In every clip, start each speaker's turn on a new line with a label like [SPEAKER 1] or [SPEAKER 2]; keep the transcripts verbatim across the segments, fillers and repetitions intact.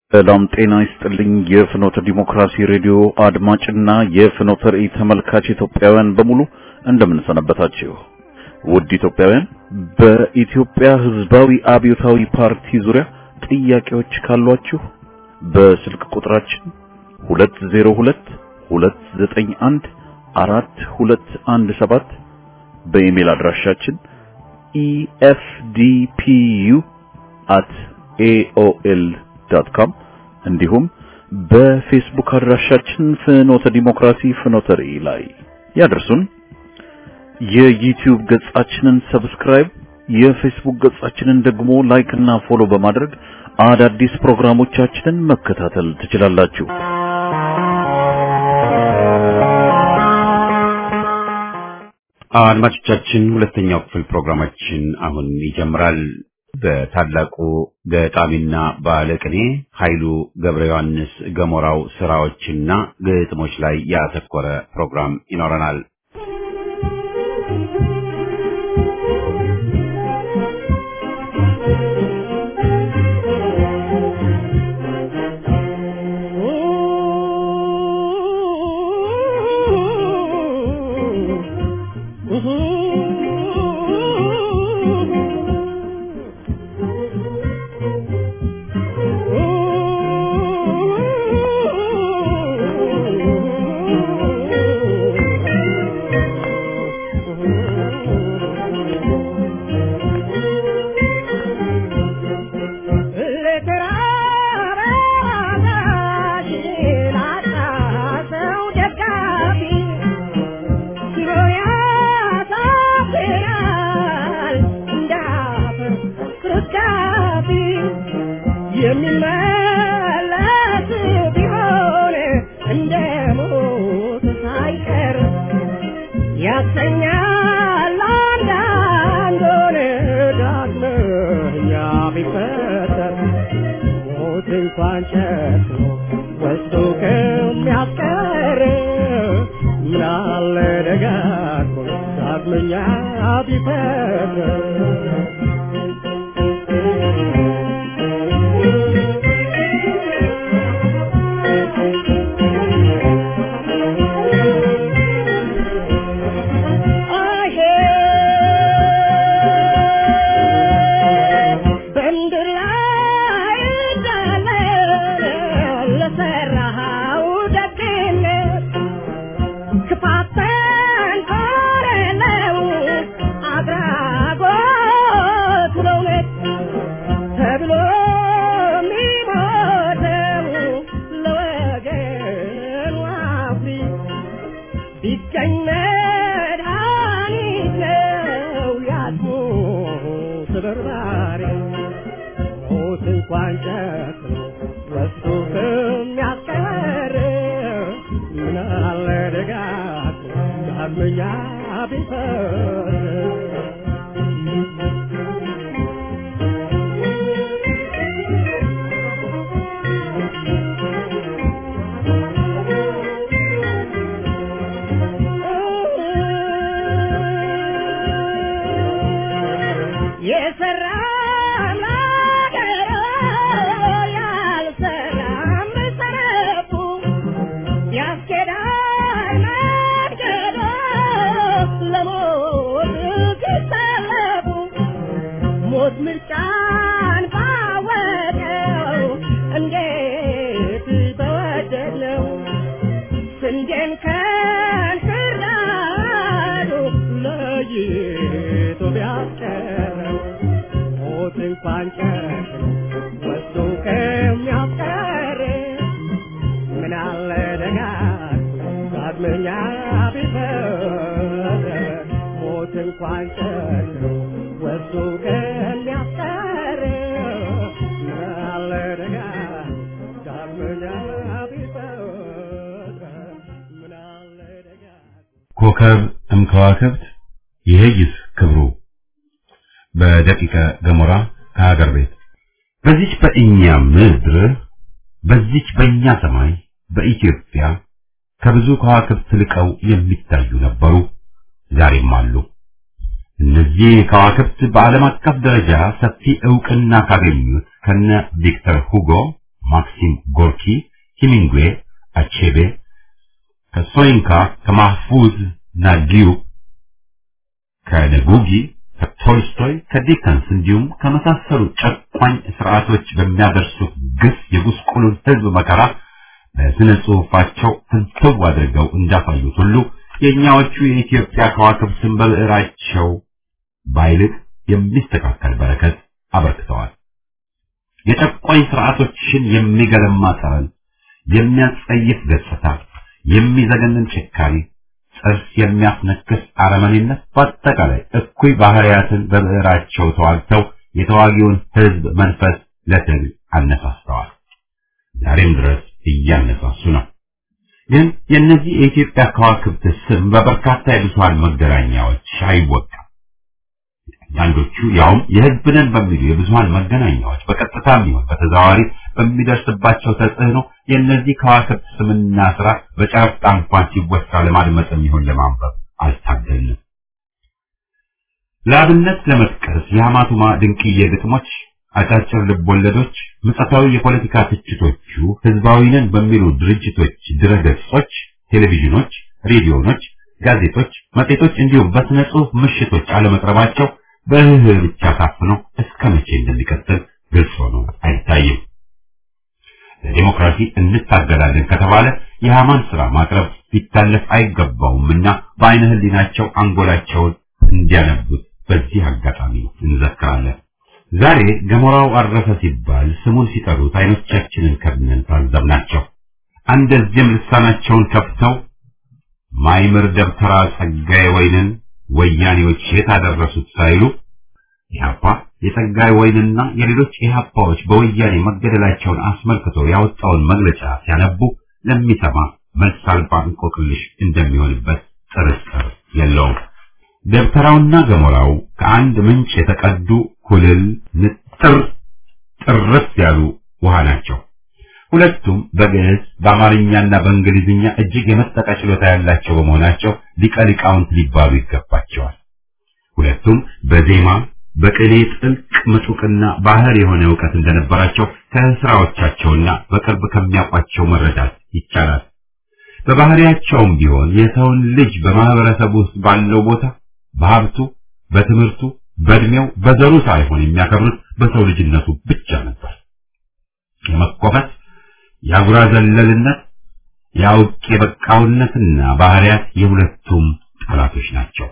[SPEAKER 1] ሰላም ጤና ይስጥልኝ የፍኖተ ዲሞክራሲ ሬዲዮ አድማጭና የፍኖተ ራእይ ተመልካች ኢትዮጵያውያን በሙሉ እንደምን ሰነበታችሁ። ውድ ኢትዮጵያውያን በኢትዮጵያ ሕዝባዊ አብዮታዊ ፓርቲ ዙሪያ ጥያቄዎች ካሏችሁ በስልክ ቁጥራችን ሁለት ዜሮ ሁለት ሁለት ዘጠኝ አንድ አራት ሁለት አንድ ሰባት በኢሜል አድራሻችን e f d p u at a o l dot com እንዲሁም በፌስቡክ አድራሻችን ፍኖተ ዲሞክራሲ ፍኖተ ራእይ ላይ ያደርሱን። የዩቲዩብ ገጻችንን ሰብስክራይብ፣ የፌስቡክ ገጻችንን ደግሞ ላይክ እና ፎሎ በማድረግ አዳዲስ ፕሮግራሞቻችንን መከታተል ትችላላችሁ።
[SPEAKER 2] አድማጮቻችን ሁለተኛው ክፍል ፕሮግራማችን አሁን ይጀምራል። በታላቁ ገጣሚና ባለቅኔ ኃይሉ ገብረ ዮሐንስ ገሞራው ስራዎችና ግጥሞች ላይ ያተኮረ ፕሮግራም ይኖረናል። ኮከብ እምከዋክብት ይሄይስ ክብሩ በደቂቀ ገሞራ ከሀገር ቤት በዚች በእኛ ምድር በዚች በእኛ ሰማይ በኢትዮጵያ ከብዙ ከዋክብት ልቀው የሚታዩ ነበሩ፣ ዛሬም አሉ። እነዚህ ከዋክብት በዓለም አቀፍ ደረጃ ሰፊ ዕውቅና ካገኙት ከነ ቪክተር ሁጎ ማክሲም ጎርኪ፣ ሂሚንግዌይ፣ አቼቤ፣ ከሶይንካ፣ ከማህፉዝ ናጊው፣ ከነጉጊ፣ ከቶልስቶይ፣ ከዲከንስ እንዲሁም ከመሳሰሉ ጨቋኝ ስርዓቶች በሚያደርሱት ግፍ የጉስቁሉን ህዝብ መከራ በስነ ጽሑፋቸው ፍንትው አድርገው እንዳሳዩት ሁሉ የኛዎቹ የኢትዮጵያ ከዋክብትን በብዕራቸው ባይልቅ የሚስተካከል በረከት አበርክተዋል። የጨቋኝ ስርዓቶችን የሚገለማ ጠረን፣ የሚያጸይፍ ገጽታ፣ የሚዘገንን ጭካኔ፣ ጥርስ የሚያስነክስ አረመኔነት፣ በአጠቃላይ እኩይ ባህሪያትን በብዕራቸው ተዋግተው የተዋጊውን ህዝብ መንፈስ ለትግል አነሳስተዋል። ዛሬም ድረስ እያነሳሱ ነው። ግን የእነዚህ የኢትዮጵያ ከዋክብት ስም በበርካታ የብዙሃን መገናኛዎች አይወጣም። አንዳንዶቹ ያውም የህዝብ ነን በሚሉ የብዙሃን መገናኛዎች በቀጥታም ይሁን በተዘዋዋሪ በሚደርስባቸው ተጽዕኖ የእነዚህ ከዋክብት ስምና ስራ በጨረፍታ እንኳን ሲወሳ ለማድመጥም ይሁን ለማንበብ አልታገልንም። ለአብነት ለመጥቀስ የሐማቱማ ድንቅዬ ግጥሞች፣ አጫጭር ልቦለዶች፣ ምጸታዊ የፖለቲካ ትችቶቹ ህዝባዊ ነን በሚሉ ድርጅቶች ድረገጾች፣ ቴሌቪዥኖች፣ ሬዲዮኖች፣ ጋዜጦች፣ መጽሔቶች እንዲሁም በስነ ጽሑፍ ምሽቶች አለመቅረባቸው በህህ ብቻ ታፍኖ እስከ መቼ እንደሚቀጥል ግልጽ ሆኖ አይታይም። ለዲሞክራሲ እንታገላለን ከተባለ የሐማን ስራ ማቅረብ ሊታለፍ አይገባውምና በአይነ ህሊናቸው አንጎላቸውን እንዲያነቡት በዚህ አጋጣሚ እንዘክራለን። ዛሬ ገሞራው አረፈ ሲባል ስሙን ሲጠሩት አይኖቻችንን ከብነን ታዘብናቸው። አንደዚህም ልሳናቸውን ከፍተው ማይምር ደብተራ ጸጋዬ ወይንን ወያኔዎች የታደረሱት ሳይሉ ኢህአፓ የጸጋዬ ወይንና የሌሎች ኢህአፓዎች በወያኔ መገደላቸውን አስመልክቶ ያወጣውን መግለጫ ሲያነቡ ለሚሰማ መልስ አልባ እንቆቅልሽ እንደሚሆንበት ጥርጥር የለውም። ደብተራውና ገሞራው ከአንድ ምንጭ የተቀዱ ኩልል ንጥር ጥርት ያሉ ውሃ ናቸው። ሁለቱም በግዕዝ በአማርኛና በእንግሊዝኛ እጅግ የመጠቀ ችሎታ ያላቸው በመሆናቸው ሊቀ ሊቃውንት ሊባሉ ይገባቸዋል። ሁለቱም በዜማ በቅኔ ጥልቅ ምጡቅና ባህር የሆነ ዕውቀት እንደነበራቸው ከስራዎቻቸውና በቅርብ ከሚያውቋቸው መረዳት ይቻላል። በባህሪያቸውም ቢሆን የሰውን ልጅ በማህበረሰቡ ውስጥ ባለው ቦታ፣ በሀብቱ፣ በትምህርቱ፣ በእድሜው፣ በዘሩ ሳይሆን የሚያከብሩት በሰው ልጅነቱ ብቻ ነበር። የመቆፈት የአጉራ ዘለልነት፣ የአውቄ በቃውነትና ባህሪያት የሁለቱም ጠላቶች ናቸው።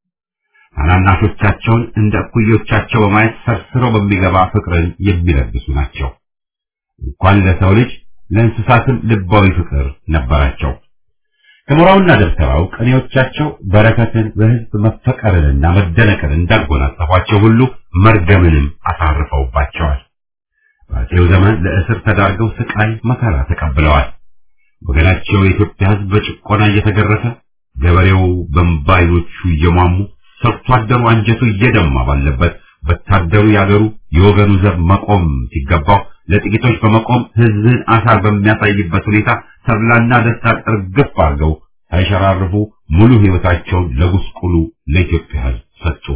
[SPEAKER 2] ታናናሾቻቸውን እንደ እኩዮቻቸው በማየት ሰርስረው በሚገባ ፍቅርን የሚለግሱ ናቸው። እንኳን ለሰው ልጅ ለእንስሳትም ልባዊ ፍቅር ነበራቸው። ገሞራውና ደብተራው ቅኔዎቻቸው በረከትን በህዝብ መፈቀርንና መደነቅን እንዳጎናጸፏቸው ሁሉ መርገምንም አሳርፈውባቸዋል። በአፄው ዘመን ለእስር ተዳርገው ስቃይ መከራ ተቀብለዋል። ወገናቸው የኢትዮጵያ ህዝብ በጭቆና እየተገረፈ፣ ገበሬው በእንባ ዓይኖቹ እየሟሙ፣ ሰርቶ አደሩ አንጀቱ እየደማ ባለበት ወታደሩ ያገሩ የወገኑ ዘብ መቆም ሲገባው ለጥቂቶች በመቆም ህዝብን አሳር በሚያሳይበት ሁኔታ ተድላና ደስታ ጥርግፍ አድርገው ሳይሸራርፉ ሙሉ ህይወታቸውን ለጉስቁሉ ለኢትዮጵያ ህዝብ ሰጡ።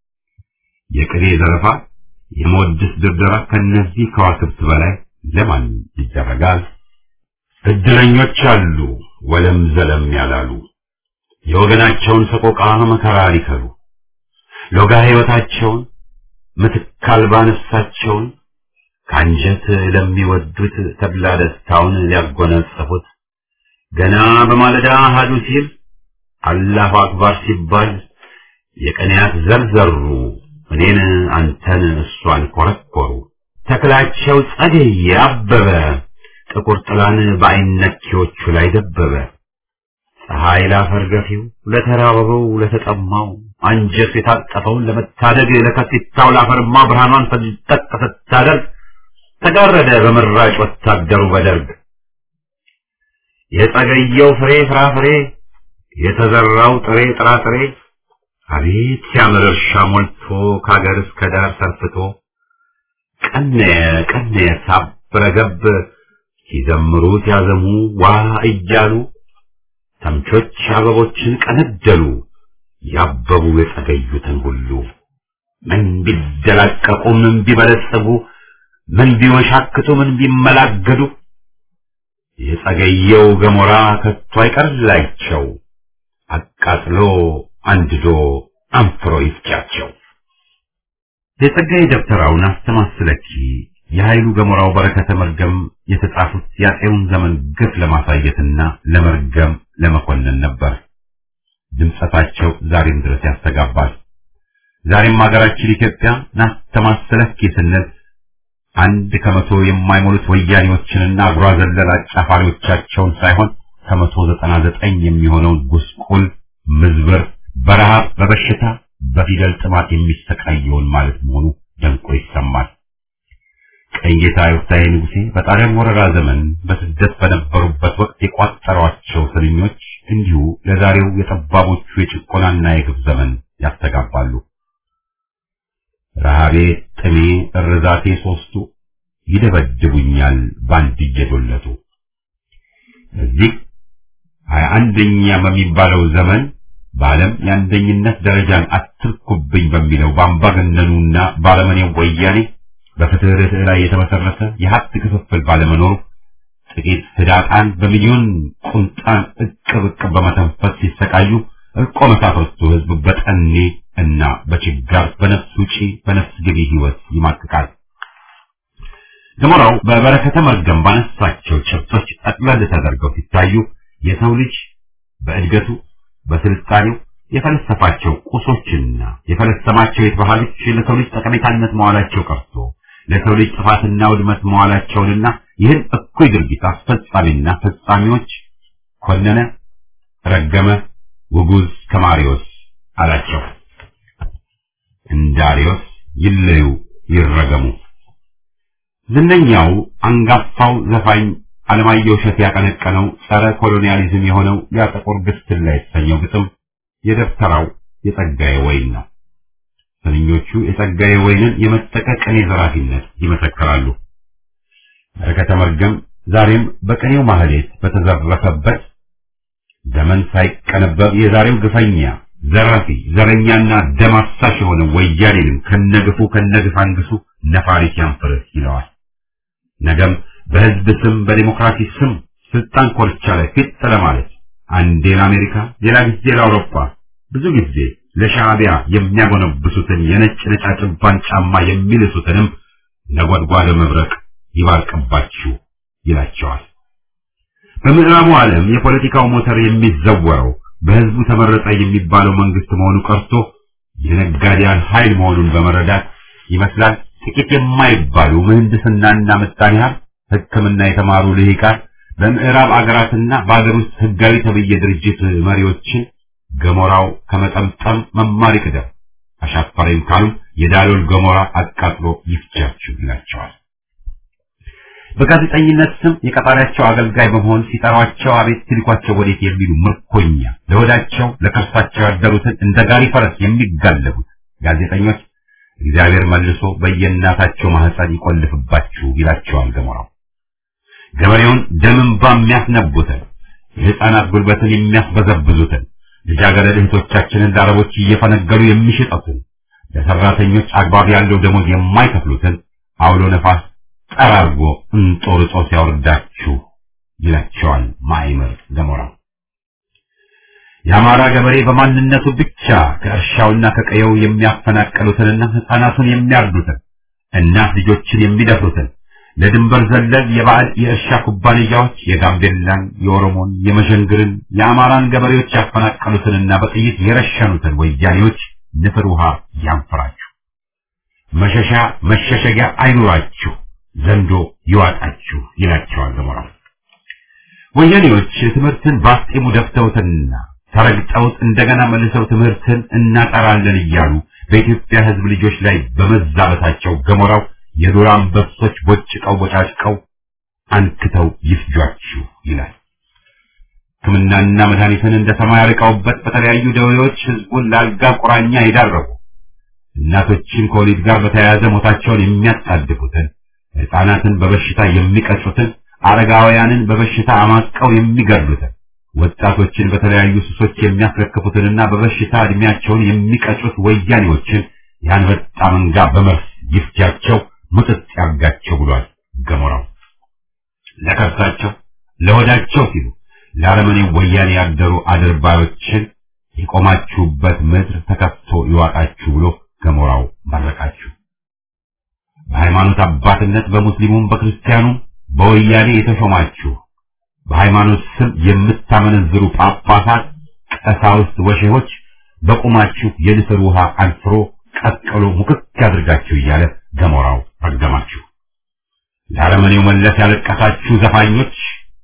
[SPEAKER 2] የቅኔ ዘረፋ፣ የመወድስ ድርደራ ከነዚህ ከዋክብት በላይ ለማን ይደረጋል? እድለኞች አሉ ወለም ዘለም ያላሉ የወገናቸውን ሰቆቃ መከራ ሊከሩ ሎጋ ህይወታቸውን ምትክ አልባ ነፍሳቸውን ካንጀት ለሚወዱት ተድላ ደስታውን ሊያጎናጽፉት ገና በማለዳ አሃዱ ሲል አላሁ አክበር ሲባል የቀንያት ዘርዘሩ እኔን አንተን እሷን ኮረኮሩ። ተክላቸው ጸደየ አበበ ጥቁር ጥላን በአይነኪዎቹ ላይ ደበበ። ፀሐይ ላፈር ገፊው ለተራበው ለተጠማው አንጀት የታጠፈውን ለመታደግ ለከፊታው ላፈርማ ብርሃኗን ፈንጠቅ ስታደርግ ተጋረደ በመራጭ ወታደሩ በደርግ። የጸገየው ፍሬ ፍራፍሬ የተዘራው ጥሬ ጥራጥሬ አቤት ሲያምር እርሻ ሞልቶ ከአገር እስከ ዳር ሰርፍቶ ቀነየ ቀነየ ሳብረገብ ሲዘምሩ ሲያዘሙ ዋ እያሉ ተምቾች አበቦችን ቀነደሉ ያበቡ የጸገዩትን ሁሉ ምን ቢደላቀቁ ምን ቢበለጽጉ ምን ቢወሻክቱ ምን ቢመላገዱ የጸገየው ገሞራ ከቶ አይቀርላቸው አቃጥሎ አንድዶ አንፍሮ ይፍጫቸው። የጸጋዬ ደብተራውን አስተማስለኪ የኃይሉ ገሞራው በረከተ መርገም የተጻፉት ያጤውን ዘመን ግፍ ለማሳየትና ለመርገም ለመኮነን ነበር። ድምጸታቸው ዛሬም ድረስ ያስተጋባል። ዛሬም ሀገራችን ኢትዮጵያ ናስተማስለኪ ስንል አንድ ከመቶ የማይሞሉት ወያኔዎችንና አጉራ ዘለል አጫፋሪዎቻቸውን ሳይሆን ከመቶ ዘጠና ዘጠኝ የሚሆነውን ጉስቁል ምዝብር በረሃብ በበሽታ በፊደል ጥማት የሚሰቃየውን ማለት መሆኑ ደንቆ ይሰማል። ቀኝጌታ ዮፍታሔ ንጉሴ በጣሊያን ወረራ ዘመን በስደት በነበሩበት ወቅት የቋጠሯቸው ስንኞች እንዲሁ ለዛሬው የጠባቦቹ የጭቆናና የግፍ ዘመን ያስተጋባሉ። ረሃቤ፣ ጥሜ፣ እርዛቴ ሶስቱ ይደበድቡኛል ባንድ እየዶለቱ። እዚህ ሀያ አንደኛ በሚባለው ዘመን በዓለም የአንደኝነት ደረጃን አትርኩብኝ በሚለው በአምባገነኑና ባለመኔው ወያኔ በፍትህ ርትዕ ላይ የተመሰረተ የሀብት ክፍፍል ባለመኖሩ ጥቂት ህዳጣን በሚሊዮን ቁንጣን እቅብ እቅብ በመተንፈስ ሲሰቃዩ እቆ መሳፍርቱ ህዝብ በጠኔ እና በችጋር በነፍስ ውጪ በነፍስ ገቢ ህይወት ይማቅቃል። ገሞራው በበረከተ መርገም ባነሳቸው ጭብጦች ጠቅለል ተደርገው ሲታዩ የሰው ልጅ በእድገቱ በስልጣኔው የፈለሰፋቸው ቁሶችና የፈለሰማቸው የተባህሎች ለሰው ልጅ ጠቀሜታነት መዋላቸው ቀርቶ ለሰው ልጅ ጥፋትና ውድመት መዋላቸውንና ይህን እኩይ ድርጊት አስፈጻሚና ፈጻሚዎች ኮነነ፣ ረገመ፣ ውጉዝ ከማሪዎስ አላቸው። እንዳሪዮስ ይለዩ ይረገሙ። ዝነኛው አንጋፋው ዘፋኝ አለማየሁ እሸቴ ያቀነቀነው ጸረ ኮሎኒያሊዝም የሆነው ያጠቆር ግስላ የተሰኘው ግጥም የደብተራው የጸጋዬ ወይን ነው። ስንኞቹ የጸጋዬ ወይንን የመጠቀ ቅኔ ዘራፊነት ይመሰክራሉ። በረከተ መርገም ዛሬም በቅኔው ማህሌት በተዘረፈበት ዘመን ሳይቀነበብ የዛሬው ግፈኛ ዘራፊ ዘረኛና ደም አፍሳሽ የሆነ ወያኔንም ከነግፉ ከነግፍ አንግሱ ነፋሪት ያንፍርህ ይለዋል። ነገም በህዝብ ስም በዲሞክራሲ ስም ስልጣን ኮርቻ ላይ ፊት ለማለት አንዴ ለአሜሪካ ሌላ ጊዜ ለአውሮፓ ብዙ ጊዜ ለሻዕቢያ የሚያጎነብሱትን የነጭ ነጫጭባን ጫማ የሚልሱትንም ነጎድጓድ መብረቅ ይባርቅባችሁ ይላቸዋል። በምዕራቡ ዓለም የፖለቲካው ሞተር የሚዘወረው በህዝቡ ተመረጠ የሚባለው መንግስት መሆኑ ቀርቶ የነጋዴያን ኃይል መሆኑን በመረዳት ይመስላል ጥቂት የማይባሉ ምህንድስናና ምጣኔ ሀብት ሕክምና የተማሩ ልሂቃን በምዕራብ አገራትና በአገር ውስጥ ህጋዊ ተብዬ ድርጅት መሪዎችን ገሞራው ከመጠምጠም መማር ይቅደም፣ አሻፈረኝ ካሉ የዳሎል ገሞራ አቃጥሎ ይፍጃችሁ ይላቸዋል። በጋዜጠኝነት ስም የቀጣሪያቸው አገልጋይ በመሆን ሲጠሯቸው አቤት ሲልኳቸው ወዴት የሚሉ ምርኮኛ ለወዳቸው ለከርሳቸው ያደሩትን እንደ ጋሪ ፈረስ የሚጋለቡት ጋዜጠኞች እግዚአብሔር መልሶ በየእናታቸው ማህፀን ይቆልፍባችሁ ይላቸዋል ገሞራው። ገበሬውን ደምንባ የሚያስነቡትን የህፃናት ጉልበትን የሚያስበዘብዙትን ልጃገረድ እህቶቻችንን ለአረቦች እየፈነገሉ የሚሸጡትን ለሰራተኞች አግባብ ያለው ደሞዝ የማይከፍሉትን አውሎ ነፋስ ጠራርጎ እንጦርጦ ሲያወርዳችሁ ይላቸዋል ማይመር ገሞራው። የአማራ ገበሬ በማንነቱ ብቻ ከእርሻውና ከቀየው የሚያፈናቀሉትንና ህፃናቱን የሚያርዱትን እናት ልጆችን የሚደፍሩትን ለድንበር ዘለል የባዕድ የእርሻ ኩባንያዎች የጋምቤላን፣ የኦሮሞን፣ የመሸንግርን፣ የአማራን ገበሬዎች ያፈናቀሉትንና በጥይት የረሸኑትን ወያኔዎች ንፍር ውሃ ያንፈራችሁ፣ መሸሻ መሸሸጊያ አይኑራችሁ፣ ዘንዶ ይዋጣችሁ ይላቸዋል ገሞራው። ወያኔዎች ትምህርትን ባስጢሙ ደፍተውትና ተረግጠውት እንደገና መልሰው ትምህርትን እናጠራለን እያሉ በኢትዮጵያ ህዝብ ልጆች ላይ በመዛበታቸው ገሞራው የዱር አንበሶች ቦጭቀው ቦጫጭቀው አንክተው ይፍጇችሁ ይላል። ሕክምናና መድኃኒትን እንደ ሰማይ አርቀውበት በተለያዩ ደዌዎች ህዝቡን ላልጋ ቁራኛ ይዳረጉ፣ እናቶችን ከወሊድ ጋር በተያያዘ ሞታቸውን የሚያጣድፉትን፣ ህፃናትን በበሽታ የሚቀጩትን፣ አረጋውያንን በበሽታ አማቀው የሚገድሉትን፣ ወጣቶችን በተለያዩ ሱሶች የሚያስረክፉትንና በበሽታ እድሜያቸውን የሚቀጩት ወያኔዎችን ያንበጣ መንጋ በመርስ ይፍጃቸው ሙጥጥ ያርጋቸው ብሏል ገሞራው። ለከርሳቸው ለወዳቸው ሲሉ ለአረመኔው ወያኔ ያደሩ አድርባዮችን የቆማችሁበት ምድር ተከፍቶ ይዋጣችሁ ብሎ ገሞራው መረቃችሁ። በሃይማኖት አባትነት በሙስሊሙም በክርስቲያኑ በወያኔ የተሾማችሁ በሃይማኖት ስም የምታመነዝሩ ጳጳሳት፣ ቀሳውስት፣ ወሼሆች በቁማችሁ የንስር ውሃ አንፍሮ ቀጥሎ ሙክክ ያድርጋችሁ እያለ ገሞራው ረገማችሁ። ለአረመኔው መለስ ያለቀሳችሁ ዘፋኞች፣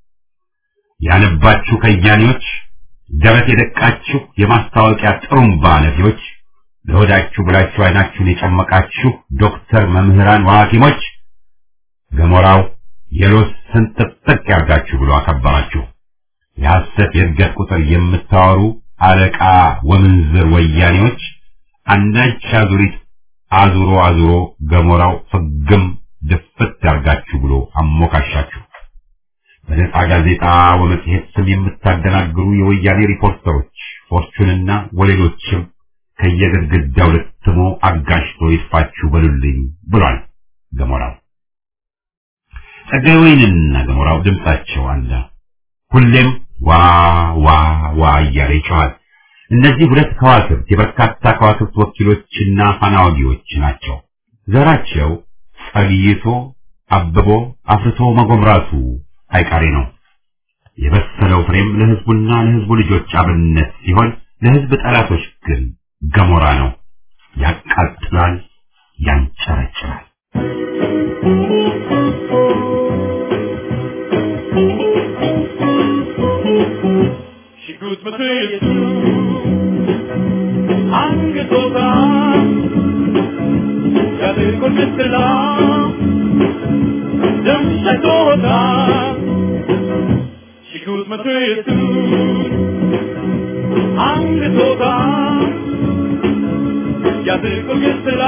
[SPEAKER 2] ያነባችሁ ከያኔዎች፣ ደረት የደቃችሁ የማስታወቂያ ጥሩምባ ነፊዎች፣ ለሆዳችሁ ብላችሁ አይናችሁን የጨመቃችሁ ዶክተር፣ መምህራን፣ ሐኪሞች ገሞራው የሎስ ስንጥቅ ያርጋችሁ ብሎ አከበራችሁ። የሐሰት የእድገት ቁጥር የምታወሩ አለቃ ወምንዝር ወያኔዎች አንዳች አዙሪት አዙሮ አዙሮ ገሞራው ፍግም ድፍት ያርጋችሁ ብሎ አሞካሻችሁ። በነጻ ጋዜጣ ወመጽሔት ስም የምታደናግሩ የወያኔ ሪፖርተሮች ፎርቹንና ወሌሎችም ከየግድግዳው ልትሞ አጋሽቶ ይጥፋችሁ በሉልኝ ብሏል ገሞራው። ጸጋዬ ወይንና ገሞራው ድምጻቸው አለ። ሁሌም ዋ ዋ ዋ እያለ ይጮሃል። እነዚህ ሁለት ከዋክብት የበርካታ ከዋክብት ወኪሎችና ፋናዋጊዎች ናቸው። ዘራቸው ጸግይቶ አብቦ አፍርቶ መጎምራቱ አይቀሬ ነው። የበሰለው ፍሬም ለህዝቡና ለህዝቡ ልጆች አብነት ሲሆን ለህዝብ ጠላቶች ግን ገሞራ ነው። ያቃጥላል፣ ያንጨረጭራል። ሽጉጥ መትየቱ አንገቶታ ያደርጎል ምትላ ደምሸቶታ ሽጉጥ መትየቱ አንገቶታ ያደርጎል ምትላ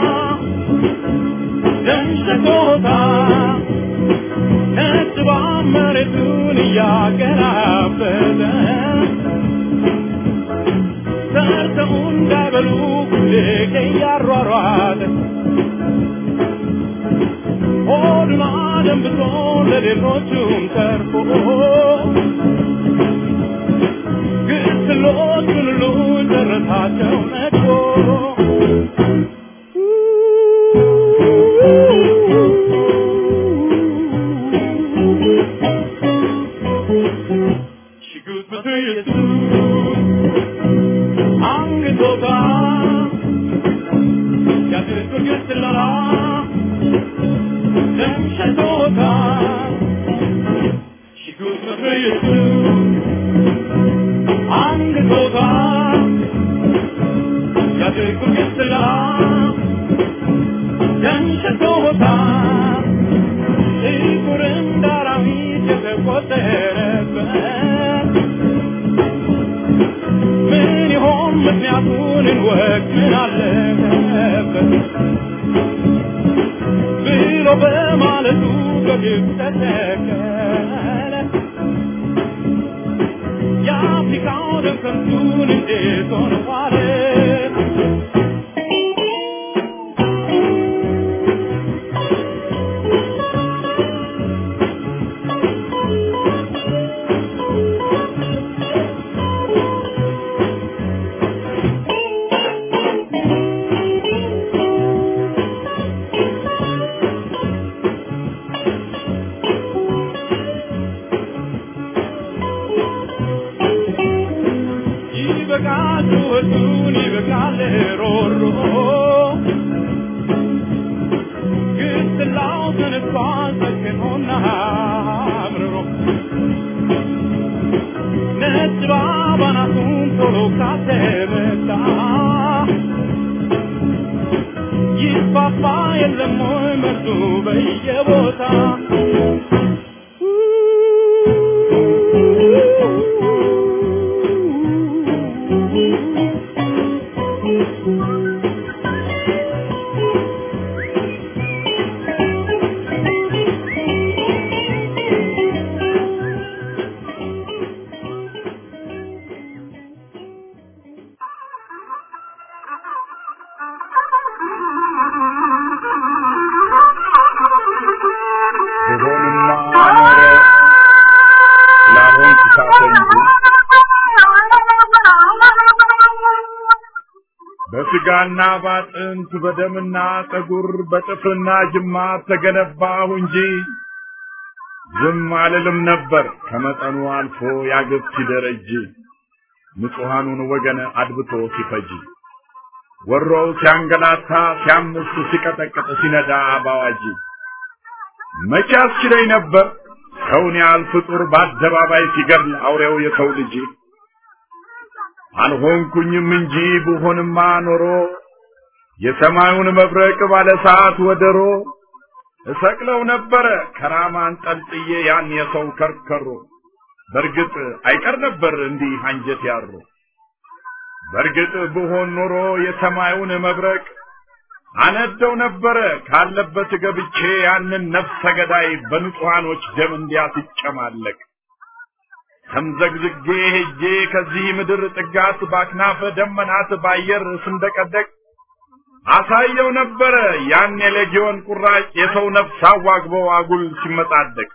[SPEAKER 2] ደምሸቶታ ነጥባ መሬቱን እያገራበተ ሰርተው እንዳይበሉ ሁሌ እያሯሯጠ ሆዱን አደንብቶ ለሌሎቹም ተርፎ ግስሎቹን ሁሉ ደረታቸው ነድፎ
[SPEAKER 3] በስጋና ባጥንት በደምና ጠጉር በጥፍርና ጅማት ተገነባሁ እንጂ ዝም አልልም ነበር ከመጠኑ አልፎ ያግብ ሲደረጅ ንጹሃኑን ወገን አድብቶ ሲፈጅ ወሮው ሲያንገላታ ሲያምስ ሲቀጠቅጥ ሲነዳ ባዋጂ መቼ አስችለኝ ነበር ሰውን ያህል ፍጡር በአደባባይ ሲገድል አውሬው የሰው ልጅ አልሆንኩኝም እንጂ ብሆንማ ኖሮ የሰማዩን መብረቅ ባለ ሰዓት ወደሮ እሰቅለው ነበር ከራማን ጠልጥዬ ያን የሰው ከርከሮ በርግጥ አይቀር ነበር እንዲህ አንጀት ያሮ በርግጥ ብሆን ኖሮ የሰማዩን መብረቅ አነደው ነበር ካለበት ገብቼ ያንን ነፍሰ ገዳይ በንጹሃኖች ደም እንዲያስጨማለቅ ተምዘግዝጌ ሄጄ ከዚህ ምድር ጥጋት ባክናፈ ደመናት ባየር ስንደቀደቅ አሳየው ነበር ያን የሌጊዮን ቁራጭ የሰው ነፍስ አዋግቦ አጉል ሲመጣደቅ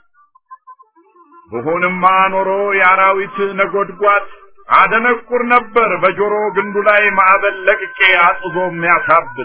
[SPEAKER 3] ብሆንማ ኖሮ የአራዊት ነጎድጓድ አደነቁር ነበር በጆሮ ግንዱ ላይ ማዕበል ለቅቄ አጥዞ የሚያሳብት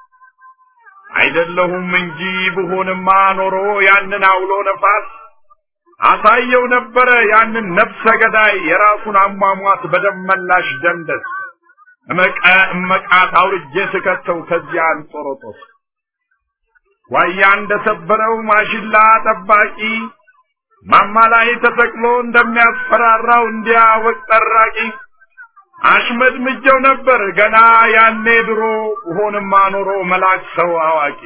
[SPEAKER 3] አይደለሁም እንጂ ብሆንማ ኖሮ ያንን አውሎ ነፋስ አሳየው ነበር ያንን ነፍሰ ገዳይ የራሱን አሟሟት በደመላሽ ደንደስ እመቀ እመቃት አውርጄ ስከተው ከዚያ አንጦሮጦስ ዋያ እንደሰበረው ማሽላ ጠባቂ ማማ ላይ ተሰቅሎ እንደሚያስፈራራው እንዲያ ወቅ ጠራቂ አሽመድ ምጀው ነበር ገና ያኔ ድሮ ሆነማ ኖሮ መላክ ሰው አዋቂ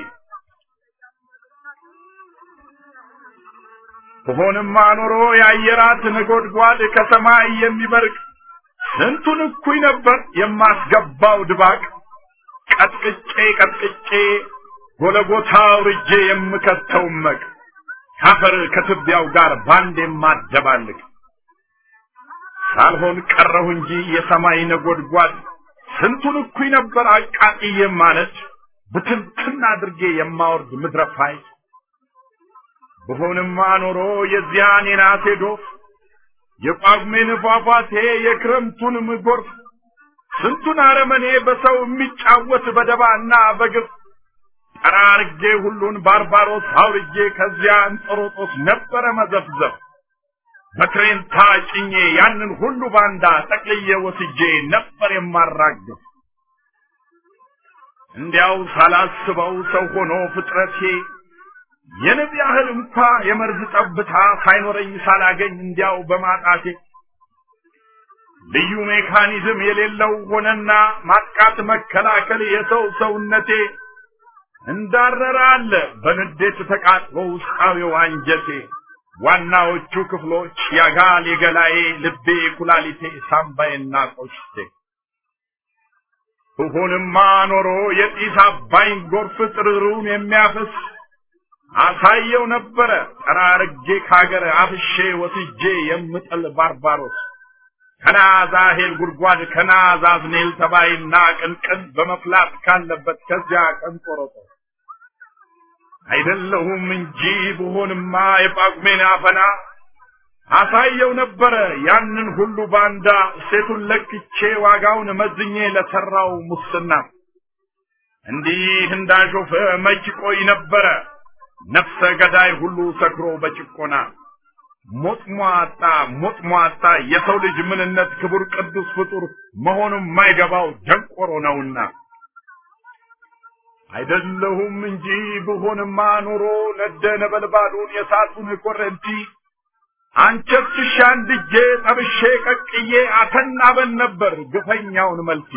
[SPEAKER 3] ሆነማ ኖሮ ያየራት ነጎድጓድ ከሰማይ የሚበርቅ ስንቱን እኩይ ነበር የማስገባው ድባቅ ቀጥቅጬ ቀጥቅጬ ጎለጎታው ርጄ የምከተው መቅ ካፈር ከትቢያው ጋር ባንድ የማደባልቅ ሳልሆን ቀረሁ እንጂ የሰማይ ነጎድጓድ ስንቱን እኩይ ነበር አቃጥዬ ማለት ብትንትና አድርጌ የማወርድ ምድረፋይ በሆነማ ኖሮ የዚያን የናቴ ዶፍ የጳጉሜን ፏፏቴ የክረምቱን ምጎርፍ ስንቱን አረመኔ በሰው የሚጫወት በደባና በግፍ ጠራርጌ ሁሉን ባርባሮስ አውርጄ ከዚያ እንጦሮጦስ ነበረ መዘፍዘፍ በትሬን ታጭኜ ያንን ሁሉ ባንዳ ጠቅልዬ ወስጄ ነበር የማራግፍ እንዲያው ሳላስበው ሰው ሆኖ ፍጥረቴ የነቢ ያህል እንኳ የመርዝ ጠብታ ሳይኖረኝ ሳላገኝ እንዲያው በማጣቴ ልዩ ሜካኒዝም የሌለው ሆነና ማጥቃት መከላከል የሰው ሰውነቴ እንዳረራለ በንዴት ተቃጥሎ ውስጣዊው አንጀቴ ዋናዎቹ ክፍሎች ያጋል የገላዬ ልቤ ኩላሊቴ ሳምባዬና ቆሽቴ ሆነማ ኖሮ የጢስ አባይን ጎርፍ ጥርሩን የሚያፈስ አሳየው ነበር ጠራርጌ ካገር አፍሼ ወስጄ የምጥል ባርባሮስ ከናዛሄል ጉድጓድ ከናዛዝኔል ተባይና ቅንቅን በመፍላት ካለበት ከዚያ ቀንጦሮጦ አይደለሁም እንጂ ብሆንማ የጳጉሜን አፈና አሳየው ነበር ያንን ሁሉ ባንዳ ሴቱን ለክቼ ዋጋውን መዝኜ ለሰራው ሙስና እንዲህ እንዳሾፈ መች ቆይ ነበር ነፍሰ ገዳይ ሁሉ ሰክሮ በጭቆና ሞጥሟጣ ሞጥሟጣ የሰው ልጅ ምንነት ክቡር ቅዱስ ፍጡር መሆኑን ማይገባው ደንቆሮ ነውና አይደለሁም እንጂ ብሆንማ ኖሮ ነደ ነበልባሉን የሳቱን ኮረንቲ አንቸፍሽ አንድጄ ጠብሼ ቀቅዬ አተናበን ነበር ግፈኛውን መልቲ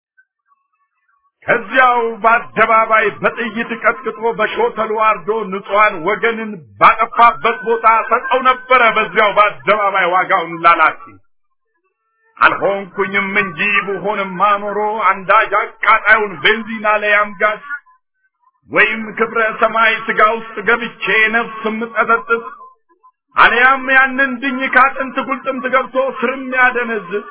[SPEAKER 3] ከዚያው በአደባባይ በጥይት ቀጥቅጦ በሾተሉ አርዶ ንጹሃን ወገንን ባጠፋበት ቦታ ሰጠው ነበር በዚያው በአደባባይ ዋጋውን ላላቲ አልሆንኩኝም እንጂ ብሆንማ ኖሮ አንዳጅ አቃጣዩን ቤንዚና ለያምጋስ ወይም ክብረ ሰማይ ስጋ ውስጥ ገብቼ ነፍስ ምጠጠጥስ አለያም ያንን ድኝ ካጥንት ጉልጥምት ገብቶ ስርም ያደነዝዝ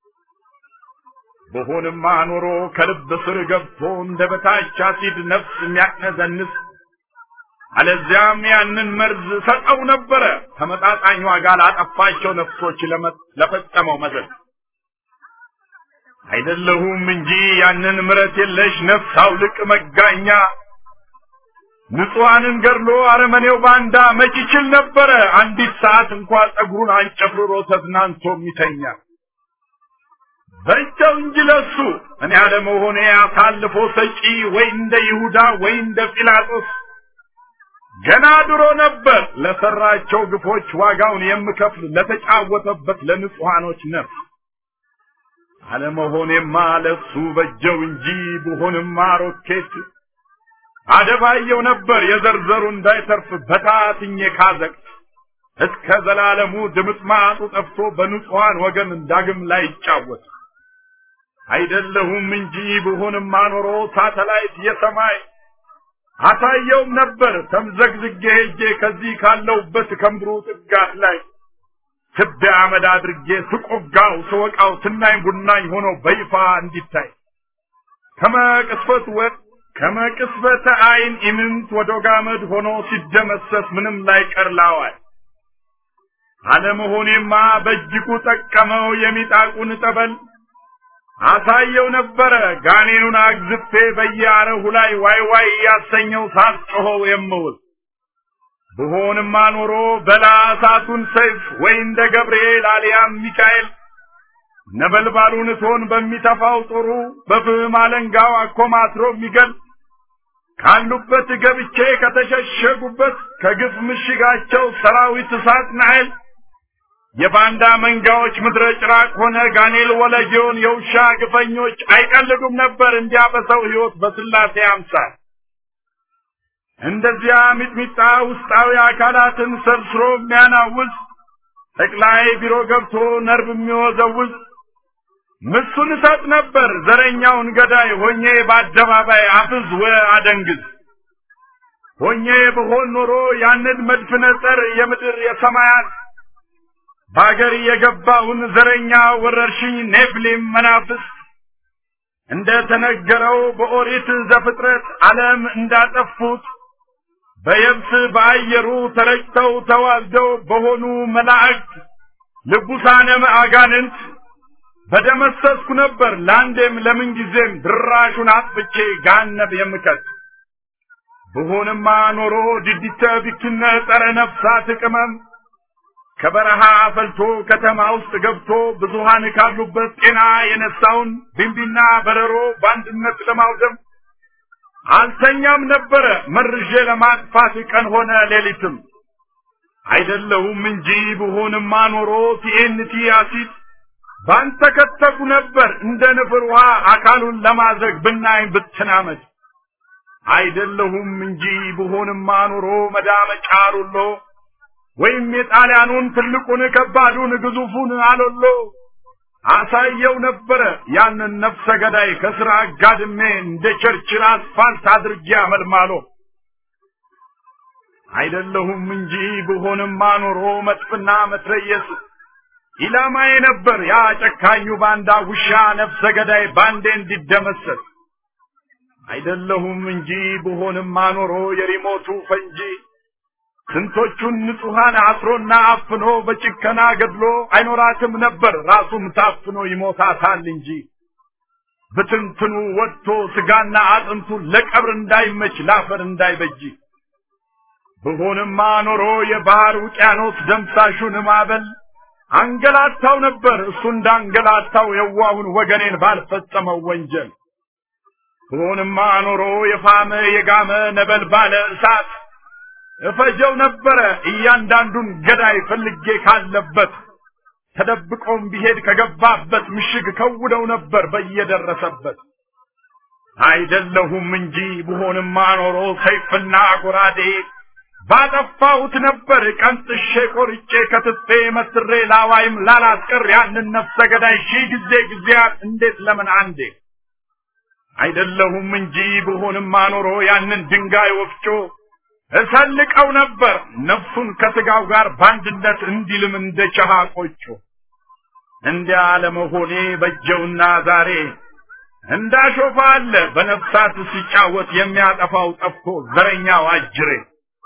[SPEAKER 3] በሆነማ ኖሮ ከልብ ስር ገብቶ እንደበታች አሲድ ነፍስ የሚያነዘንስ አለዚያም ያንን መርዝ ሰጠው ነበር ተመጣጣኝ ዋጋ ላጠፋቸው ነፍሶች ለፈጸመው መዘዝ አይደለሁም እንጂ ያንን ምረት የለሽ ነፍስ አውልቅ መጋኛ ንጹሃንን ገድሎ አረመኔው ባንዳ መች ይችል ነበር አንዲት ሰዓት እንኳን ጸጉሩን አንጨፍርሮ ተዝናንቶ የሚተኛ በእንጀው እንጂ ለሱ እኔ አለመሆኔ አሳልፎ ሰጪ ወይ እንደ ይሁዳ ወይ እንደ ጲላጦስ ገና ድሮ ነበር ለሰራቸው ግፎች ዋጋውን የምከፍል ለተጫወተበት ለንጹሃኖች ነፍስ አለመሆኔማ ለሱ በጀው እንጂ ብሆንማ ሮኬት አደባየው ነበር የዘርዘሩ እንዳይተርፍ በታትኜ ካዘቅ እስከ ዘላለሙ ድምጥማጡ ጠፍቶ በንጹሃን ወገን ዳግም ላይ ይጫወት አይደለሁም እንጂ ብሆንማ ኖሮ ሳተላይት የሰማይ አታየው ነበር ተምዘግዝጌ ሄጄ ከዚህ ካለውበት ከምድሩ ጥጋት ላይ ትቢያ አመድ አድርጌ ስቆጋው ስወቃው ትናኝ ቡናኝ ሆኖ በይፋ እንዲታይ ከመቅስፈት ወጥ ከመቅስፈተ አይን ኢምንት ወዶጋመድ ሆኖ ሲደመሰስ ምንም ላይ ቀርላዋል አለመሆኔማ በእጅጉ ጠቀመው የሚጣቁን ጠበል አሳየው ነበር ጋኔኑን አግዝፌ በያረሁ ላይ ዋይ ዋይ ያሰኘው ሳስጮኸው የምውል ብሆንማ ኖሮ በላሳቱን ሰይፍ ወይ እንደ ገብርኤል አልያም ሚካኤል ነበልባሉን ቶን በሚተፋው ጦሩ በፍም አለንጋው አኮማትሮ የሚገል ካሉበት ገብቼ ከተሸሸጉበት ከግፍ ምሽጋቸው ሰራዊት ሳት ናይል የባንዳ መንጋዎች ምድረ ጭራቅ ሆነ ጋኔል ወለጆን የውሻ ግፈኞች አይቀልዱም ነበር እንዲያ በሰው ሕይወት በስላሴ አምሳል እንደዚያ ሚጥሚጣ ውስጣዊ አካላትን ሰብስሮ የሚያናውዝ ጠቅላይ ቢሮ ገብቶ ነርብ የሚወዘውዝ ምሱን ሰጥ ነበር ዘረኛውን ገዳይ ሆኜ በአደባባይ አፍዝ ወአደንግዝ ሆኜ በሆን ኖሮ ያንን መድፍነ ጸር የምድር የሰማያት ባገር የገባውን ዘረኛ ወረርሽኝ ኔፍሊም መናፍስ እንደ ተነገረው በኦሪት ዘፍጥረት ዓለም እንዳጠፉት በየብስ በአየሩ ተረጭተው ተዋልደው በሆኑ መላእክት ልቡሳነ አጋንንት በደመሰስኩ ነበር ላንዴም ለምን ጊዜም ድራሹን አጥፍቼ ጋነብ የምከት በሆነማ ኖሮ ድድተ ቢክነ ጸረ ነፍሳት ቅመም ከበረሃ ፈልቶ ከተማ ውስጥ ገብቶ ብዙሃን ካሉበት ጤና የነሳውን ቢንቢና በረሮ ባንድነት ለማውደም አልተኛም ነበር መርዤ ለማጥፋት ቀን ሆነ ሌሊትም አይደለሁም እንጂ ብሆንማ ኖሮ ቲኤንቲ አሲድ ባንተ ከተኩ ነበር እንደ ንፍር ውሃ አካሉን ለማዘግ ብናኝ ብትናመድ አይደለሁም እንጂ ብሆንማ ኖሮ መዳመጫሩሎ ወይም የጣሊያኑን ትልቁን ከባዱን ግዙፉን አሎሎ አሳየው ነበር ያንን ነፍሰ ገዳይ ከስራ አጋድሜ እንደ ቸርችል አስፋልት አድርጌ አመልማሎ አይደለሁም እንጂ ብሆንማ ኖሮ መጥፍና መትረየስ ኢላማዬ ነበር ያ ጨካኙ ባንዳ ውሻ ነፍሰ ገዳይ ባንዴ እንዲደመሰስ አይደለሁም እንጂ ብሆንማ ኖሮ የሪሞቱ ፈንጂ ስንቶቹን ንጹሃን አስሮና አፍኖ በጭከና ገድሎ አይኖራትም ነበር ራሱም ታፍኖ ይሞታታል እንጂ በትንትኑ ወጥቶ ስጋና አጥንቱ ለቀብር እንዳይመች ላፈር እንዳይበጅ ብሆንማ ኖሮ የባህር ውቅያኖስ ደምሳሹን ማበል አንገላታው ነበር እሱ እንዳንገላታው የዋሁን ወገኔን ባልፈጸመው ወንጀል ብሆንማ ኖሮ የፋመ የጋመ ነበልባለ እሳት እፈጀው ነበር እያንዳንዱን ገዳይ ፈልጌ ካለበት ተደብቆም ቢሄድ ከገባበት ምሽግ ከውደው ነበር በየደረሰበት አይደለሁም እንጂ ብሆንማ ኖሮ ሰይፍና ጎራዴ ባጠፋሁት ነበር ቀንጥሼ ቆርጬ ከትፌ መስሬ ላዋይም ላላስቀር ያንን ነፍሰ ገዳይ ሺህ ጊዜ ጊዜያት እንዴት ለምን አንዴ አይደለሁም እንጂ ብሆንማ ኖሮ ያንን ድንጋይ ወፍጮ እሰልቀው ነበር ነፍሱን ከስጋው ጋር ባንድነት እንዲልም እንደ ቻሃ ቆጮ እንዲያ ለመሆኔ በጀውና ዛሬ እንዳሾፋለ በነፍሳት ሲጫወት የሚያጠፋው ጠፍቶ ዘረኛው አጅሬ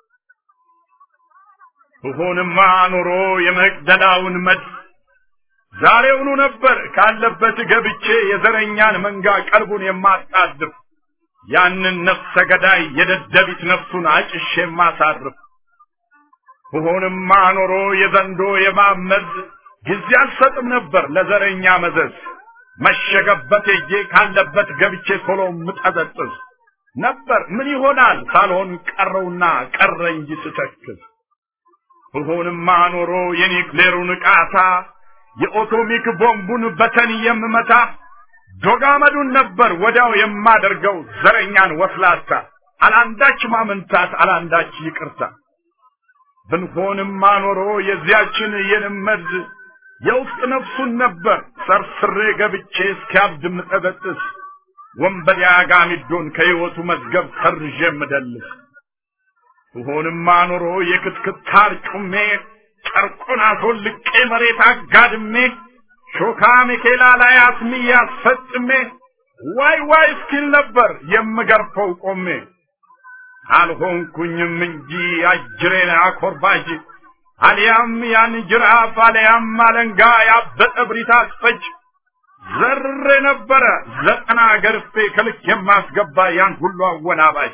[SPEAKER 3] ብሆንማ ኖሮ የመቅደላውን መድ ዛሬውኑ ነበር ካለበት ገብቼ የዘረኛን መንጋ ቀልቡን የማጣድፍ ያንን ነፍሰ ገዳይ የደደቢት ነፍሱን አጭሼ የማሳርፍ ሆኖማ ኖሮ የዘንዶ የማመዝ ጊዜ አልሰጥም ነበር ለዘረኛ መዘዝ መሸገበት እጄ ካለበት ገብቼ ቶሎ ምጠዘጥዝ ነበር ምን ይሆናል ሳልሆን ቀረውና ቀረ እንጂ ስተክዝ ሆኖማ ኖሮ የኒክሌሩን ቃታ የኦቶሚክ ቦምቡን በተን የምመታ ዶጋመዱን ነበር ወዳው የማደርገው ዘረኛን ወስላታ አላንዳች ማመንታት አላንዳች ይቅርታ ብንሆንማ ኖሮ የዚያችን የነመድ የውስጥ ነፍሱን ነበር ሰርስሬ ገብቼ እስኪያብድ ምጠበጥስ ወንበዴ አጋሚዶን ከህይወቱ መዝገብ ሰርዤ ምደልስ ሆኖማ ኖሮ የክትክታር ጩሜ ጨርቁን አስወልቄ መሬት አጋድሜ ሾካ ሚኬላ ላይ አስሚያ ፈጥሜ ዋይ ዋይ እስኪል ነበር የምገርፈው ቆሜ አልሆንኩኝም እንጂ አጅሬን አኮርባጅ አልያም ያን ጅራፍ አልያም አለንጋ ያበጠ ብሪት አስፈጅ ዘርሬ ነበረ ዘጠና ገርፌ ከልክ የማስገባ ያን ሁሉ አወናባጅ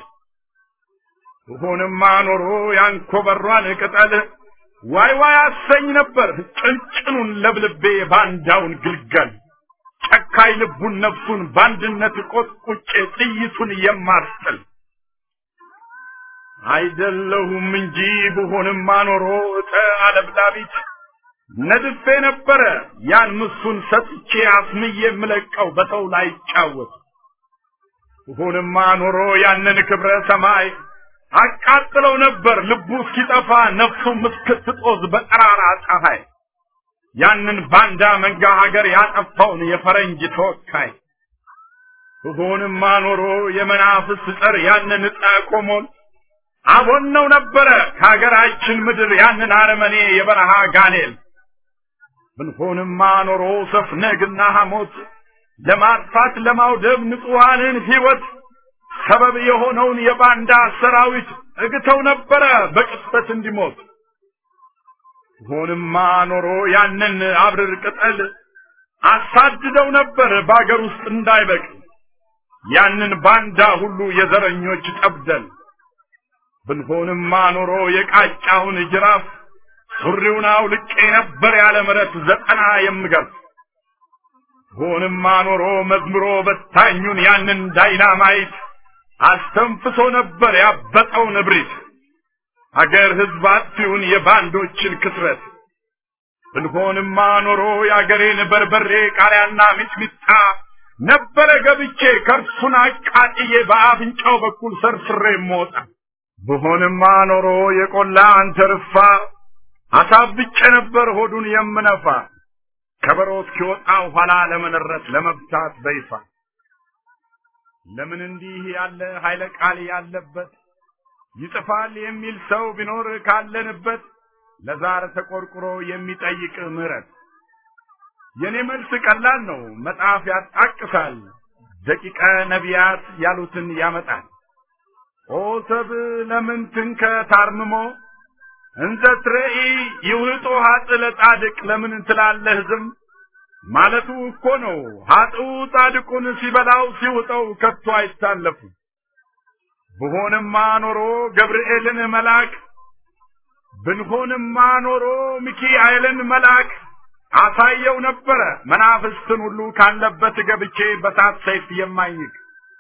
[SPEAKER 3] ሆኖማ ኖሮ ያን ኮበሯን ቅጠል ዋይ ዋይ አሰኝ ነበር ጭንጭኑን ለብልቤ ባንዳውን ግልገል ጨካይ ልቡን ነፍሱን ባንድነት ቆጥቁጬ ጥይቱን የማርጥል አይደለሁም እንጂ ብሆንማ ኖሮ እጠ አለብላቢት ነድፌ ነበረ ያን ምሱን ሰጥቼ አስምዬ የምለቀው በሰው ላይ ጫወት ብሆንማ ኖሮ ያንን ክብረ ሰማይ አቃጥለው ነበር ልቡ እስኪጠፋ ነፍሱም እስክትጦዝ በጠራራ ፀሐይ ያንን ባንዳ መንጋ ሀገር ያጠፋውን የፈረንጅ ተወካይ ብሆንማ ኖሮ የመናፍስ ጸር ያንን ጠቆሞን አቦነው ነበረ ከሀገራችን ምድር ያንን አረመኔ የበረሃ ጋኔል ብንሆንማ ኖሮ ሰፍነግና ሐሞት ለማጥፋት ለማውደብ ንጹሃንን ሕይወት ሰበብ የሆነውን የባንዳ ሰራዊት እግተው ነበረ በቅጽበት እንዲሞት ሆኖማ ኖሮ ያንን አብርር ቅጠል አሳድደው ነበር ባገር ውስጥ እንዳይበቅል ያንን ባንዳ ሁሉ የዘረኞች ጠብደል ብንሆንማ ኖሮ የቃጫውን ጅራፍ ሱሪውን አውልቄ ነበር ያለ ምረት ዘጠና የምገርፍ ሆኖማ ኖሮ መዝምሮ በታኙን ያንን ዳይናማይት አስተንፍሶ ነበር ያበጠው ንብሪት አገር ህዝብ አጥፊውን የባንዶችን ክትረት ብንሆንማ ኖሮ ያገሬን በርበሬ ቃሪያና ሚጥሚጣ ነበረ ገብቼ ከርሱን አቃጥዬ በአፍንጫው በኩል ሰርስሬ ሞታ ብሆንማ ኖሮ የቆላ አንተርፋ አሳብጬ ነበር ሆዱን የምነፋ ከበሮ እስኪወጣው ኋላ ለመነረት ለመብታት በይፋ ለምን እንዲህ ያለ ኃይለ ቃል ያለበት ይጥፋል የሚል ሰው ቢኖር ካለንበት ለዛር ተቆርቁሮ የሚጠይቅ ምህረት የኔ መልስ ቀላል ነው መጣፍ ያጣቅሳል ደቂቀ ነቢያት ያሉትን ያመጣል ኦሰብ ለምን ትንከ ታርምሞ እንዘ ትረኢ ይውጦ ሀጥለ ጻድቅ ለምን ትላለህ ዝም ማለቱ እኮ ነው ሀጡ ጻድቁን ሲበላው ሲውጠው ከቶ አይታለፉ ብሆንማ ኖሮ ገብርኤልን መልአክ ብንሆንማ ኖሮ ሚካኤልን መልአክ አሳየው ነበር መናፍስትን ሁሉ ካለበት ገብቼ በሳት ሰይፍ የማይንቅ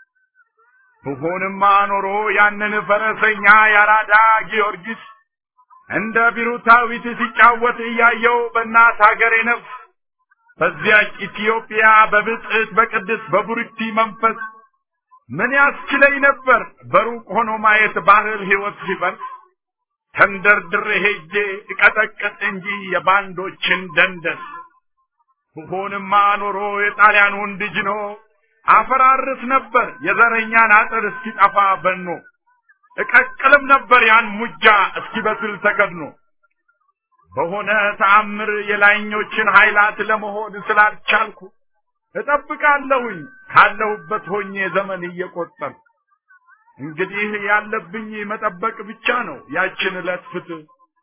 [SPEAKER 3] ብሆንማ ኖሮ ያንን ፈረሰኛ ያራዳ ጊዮርጊስ እንደ ቢሩታዊት ሲጫወት እያየው በእናት ሀገሬ ነፍስ በዚያች ኢትዮጵያ በብጽዕት በቅድስ በቡርክቲ መንፈስ ምን ያስችለኝ ነበር በሩቅ ሆኖ ማየት ባህል ሕይወት ሲፈርስ ተንደርድሬ ሄጄ እቀጠቅጥ እንጂ የባንዶችን ደንደስ ብሆንማ ኖሮ የጣሊያን ወንድ ጅኖ አፈራርስ ነበር የዘረኛን አጥር እስኪጠፋ በኖ እቀቅልም ነበር ያን ሙጃ እስኪበስል ተከድኖ በሆነ ተአምር የላይኞችን ኃይላት ለመሆን ስላልቻልኩ እጠብቃለሁኝ ካለሁበት ሆኜ ዘመን እየቆጠርኩ እንግዲህ ያለብኝ መጠበቅ ብቻ ነው ያችን ዕለት ፍትህ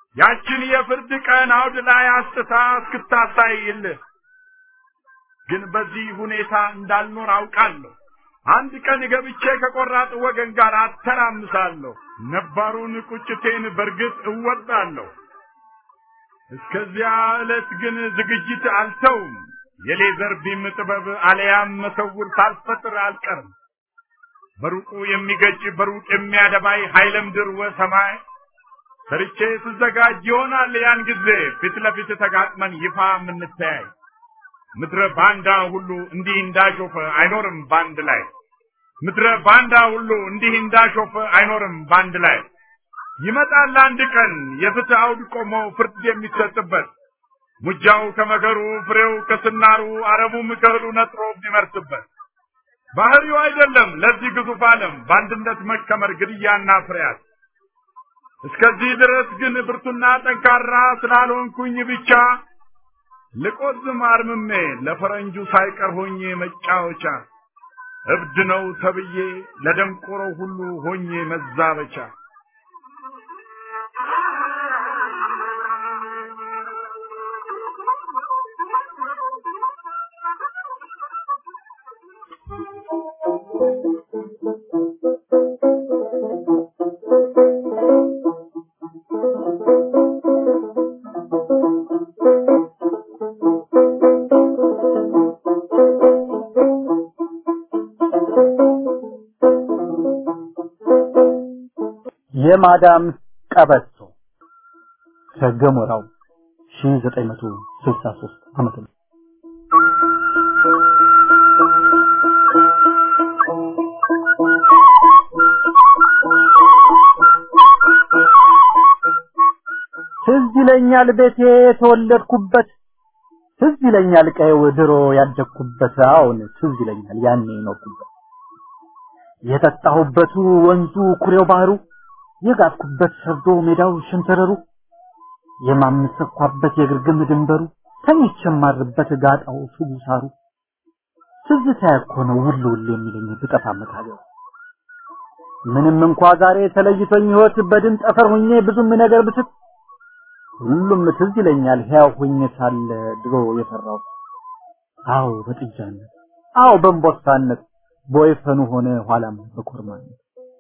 [SPEAKER 3] ያችን የፍርድ ቀን አውድ ላይ አስጥታ እስክታሳይልህ ግን በዚህ ሁኔታ እንዳልኖር አውቃለሁ አንድ ቀን ገብቼ ከቆራጥ ወገን ጋር አተራምሳለሁ ነባሩን ቁጭቴን በርግጥ እወጣለሁ እስከዚያ ዕለት ግን ዝግጅት አልተውም የሌዘር ቢም ጥበብ አለያም መሰውር ሳልፈጥር አልቀርም በሩቁ የሚገጭ በሩቅ የሚያደባይ ኃይለም ድር ወሰማይ ሰርቼ ተዘጋጅ ይሆናል ያን ጊዜ ፊት ለፊት ተጋጥመን ይፋ ምንተያይ ምድረ ባንዳ ሁሉ እንዲህ እንዳሾፈ አይኖርም ባንድ ላይ ምድረ ባንዳ ሁሉ እንዲህ እንዳሾፈ አይኖርም ባንድ ላይ ይመጣል አንድ ቀን የፍትህ አውድ ቆሞ ፍርድ የሚሰጥበት ሙጃው ከመከሩ ፍሬው ከስናሩ አረቡም ከህሉ ነጥሮ ቢመርስበት ባህሪው አይደለም ለዚህ ግዙፍ ዓለም ባንድነት መከመር ግድያና ፍሬያት እስከዚህ ድረስ ግን ብርቱና ጠንካራ ስላልሆንኩኝ ብቻ ልቆዝም አርምሜ ለፈረንጁ ሳይቀር ሆኜ መጫወቻ እብድ ነው ተብዬ ለደንቆሮ ሁሉ ሆኜ መዛበቻ
[SPEAKER 4] የማዳም ቀበቶ ከገሞራው ሺህ ዘጠኝ መቶ ስልሳ ሶስት ዓመተ ምህረት ትዝ ይለኛል ቤቴ የተወለድኩበት ትዝ ይለኛል ቀየው ድሮ ያደግኩበት አሁን ትዝ ይለኛል ያኔ ኖርኩበት የጠጣሁበት ወንዙ ኩሬው ባህሩ የጋጥኩበት ሰርዶ ሜዳው ሸንተረሩ የማምሰኳበት የግርግም ድንበሩ ተኝቸማርበት ጋጣው ሱጉሳሩ ትዝታ ያኮነው ሁሉ ሁሉ የሚለኝ ብጠፋ መታገው ምንም እንኳን ዛሬ ተለይቶኝ ህይወት በድን ጠፈር ሆኜ ብዙም ነገር ብትት ሁሉም ትዝ ይለኛል ሕያው ሆኜ ሳለ ድሮ የፈራው አው በጥጃነት አው በእንቦሳነት ቦይፈኑ ሆነ ኋላም በኮርማነት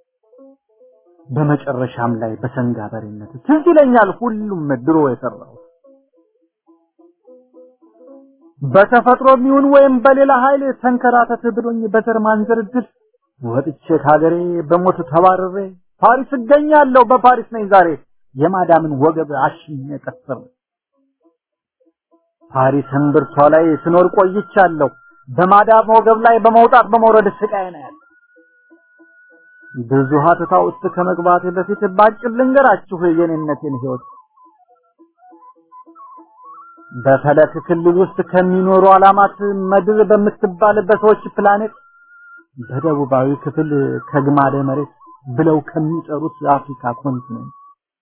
[SPEAKER 4] በመጨረሻም ላይ በሰንጋ በሬነት ትዝ ይለኛል ሁሉም ድሮ የሰራው በተፈጥሮ ሚውን ወይም በሌላ ኃይል ተንከራተት ብሎኝ በዘር ማንዘርድል ወጥቼ ካገሬ በሞት ተባረሬ ፓሪስ እገኛለሁ በፓሪስ ነኝ ዛሬ የማዳምን ወገብ አሽኝ ተፈር ፓሪስ እንብርቷ ላይ ስኖር ቆይቻለሁ በማዳም ወገብ ላይ በመውጣት በመውረድ ስቃይ ነው ያለው ብዙ ሀተታው ውስጥ ከመግባት በፊት ባጭር ልንገራችሁ የኔነቴን ህይወት በፈለክ ክልል ውስጥ ከሚኖሩ አላማት ምድር በምትባል በሰዎች ፕላኔት በደቡባዊ ክፍል ከግማደ መሬት ብለው ከሚጠሩት የአፍሪካ ኮንቲኔንት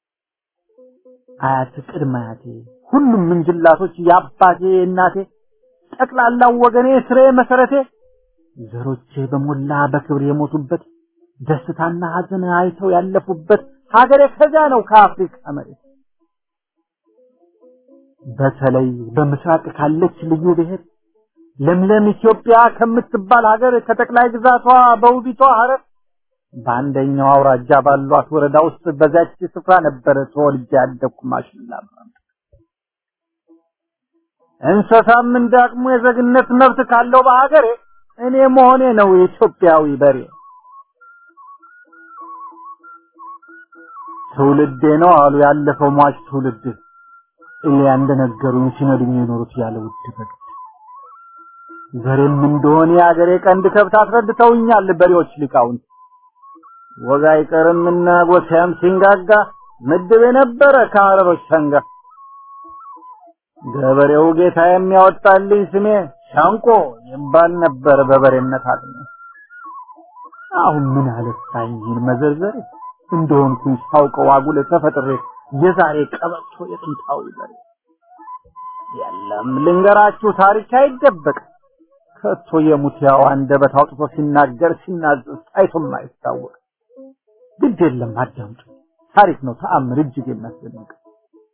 [SPEAKER 4] አያት ቅድመ አያቴ ሁሉም ምንጅላቶች ያባቴ እናቴ ጠቅላላው ወገኔ ስሬ መሰረቴ ዘሮቼ በሞላ በክብር የሞቱበት ደስታና ሀዘን አይተው ያለፉበት ሀገሬ ከዚያ ነው ከአፍሪካ መሬት በተለይ በምስራቅ ካለች ልዩ ብሔር ለምለም ኢትዮጵያ ከምትባል ሀገር ከጠቅላይ ግዛቷ በውቢቷ ሀረር በአንደኛው አውራጃ ባሏት ወረዳ ውስጥ በዛች ስፍራ ነበር ተወልጄ ያደግኩ ማሽላ እንሰሳም እንዳቅሙ የዘግነት መብት ካለው በሀገሬ እኔ መሆኔ ነው ኢትዮጵያዊ በሬ ትውልዴ ነው አሉ ያለፈው ሟች ትውልድ እሊያ እንደነገሩኝ ሲነዱኝ የኖሩት ያለ ውድበት ዘሬም እንደሆነ ያገሬ ቀንድ ከብት አስረድተውኛል በሬዎች ሊቃውንት ወጋ ይቀርምና ጎሳም ሲንጋጋ ምድብ የነበረ ከአረሮች ሰንጋ ገበሬው ጌታ የሚያወጣልኝ ስሜ ሻንቆ ይባል ነበር በበሬነት አጥነ አሁን ምን አለሳኝ መዘርዘር እንደሆንኩኝ ሳውቀው አጉለ ተፈጥሬ የዛሬ ቀበቶ የጥንታው በሬ ያለም ልንገራችሁ ታሪክ አይደበቅ ከቶ የሙቲያው አንደበት አውጥቶ ሲናገር ሲናዘዝ አይቶም አይታወቅ ግድ የለም አዳምጡ ታሪክ ነው ተአምር እጅግ የሚያስደንቅ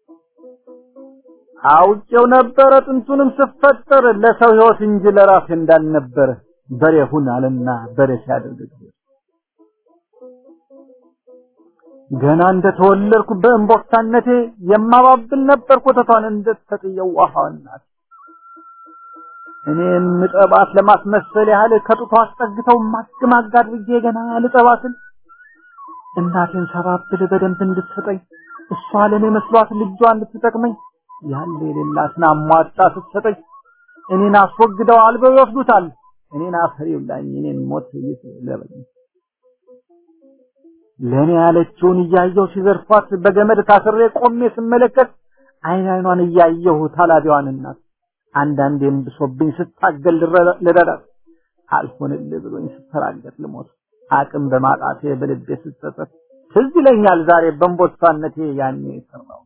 [SPEAKER 4] አውቄው ነበር ጥንቱንም ስፈጠር ለሰው ህይወት እንጂ ለራሴ እንዳልነበር በሬሁን አለና በሬ ሲያደርግ ገና እንደተወለድኩ በእንቦሳነቴ የማባብል ነበር ኮተቷን እንደተጠየው አሃናት እኔም ምጠባት ለማስመሰል ያህል ከጡቷ አስጠግተው ማስገማጋድ ብዬ ገና ልጠባትን እናቴን ሰባብል በደንብ እንድትሰጠኝ እሷ ለኔ መስሏት ልጇን እንድትጠቅመኝ ያለ የሌላትን አሟጣ ስትሰጠኝ እኔን አስወግደው አልበው ይወስዱታል እኔን አፈሪው ላይ እኔን ሞት ይለበኝ ለኔ ያለችውን እያየው ሲዘርፋት በገመድ ታስሬ ቆሜ ስመለከት አይን አይኗን እያየሁ ታላቢዋን እናት አንዳንዴም ብሶብኝ ስታገል ልረዳት አልሆንልህ ብሎኝ ስተራገጥ ልሞት አቅም በማጣቴ በልቤ ስትጸጸት ትዝ ይለኛል ዛሬ በእንቦሳነቴ ያኔ ሰራው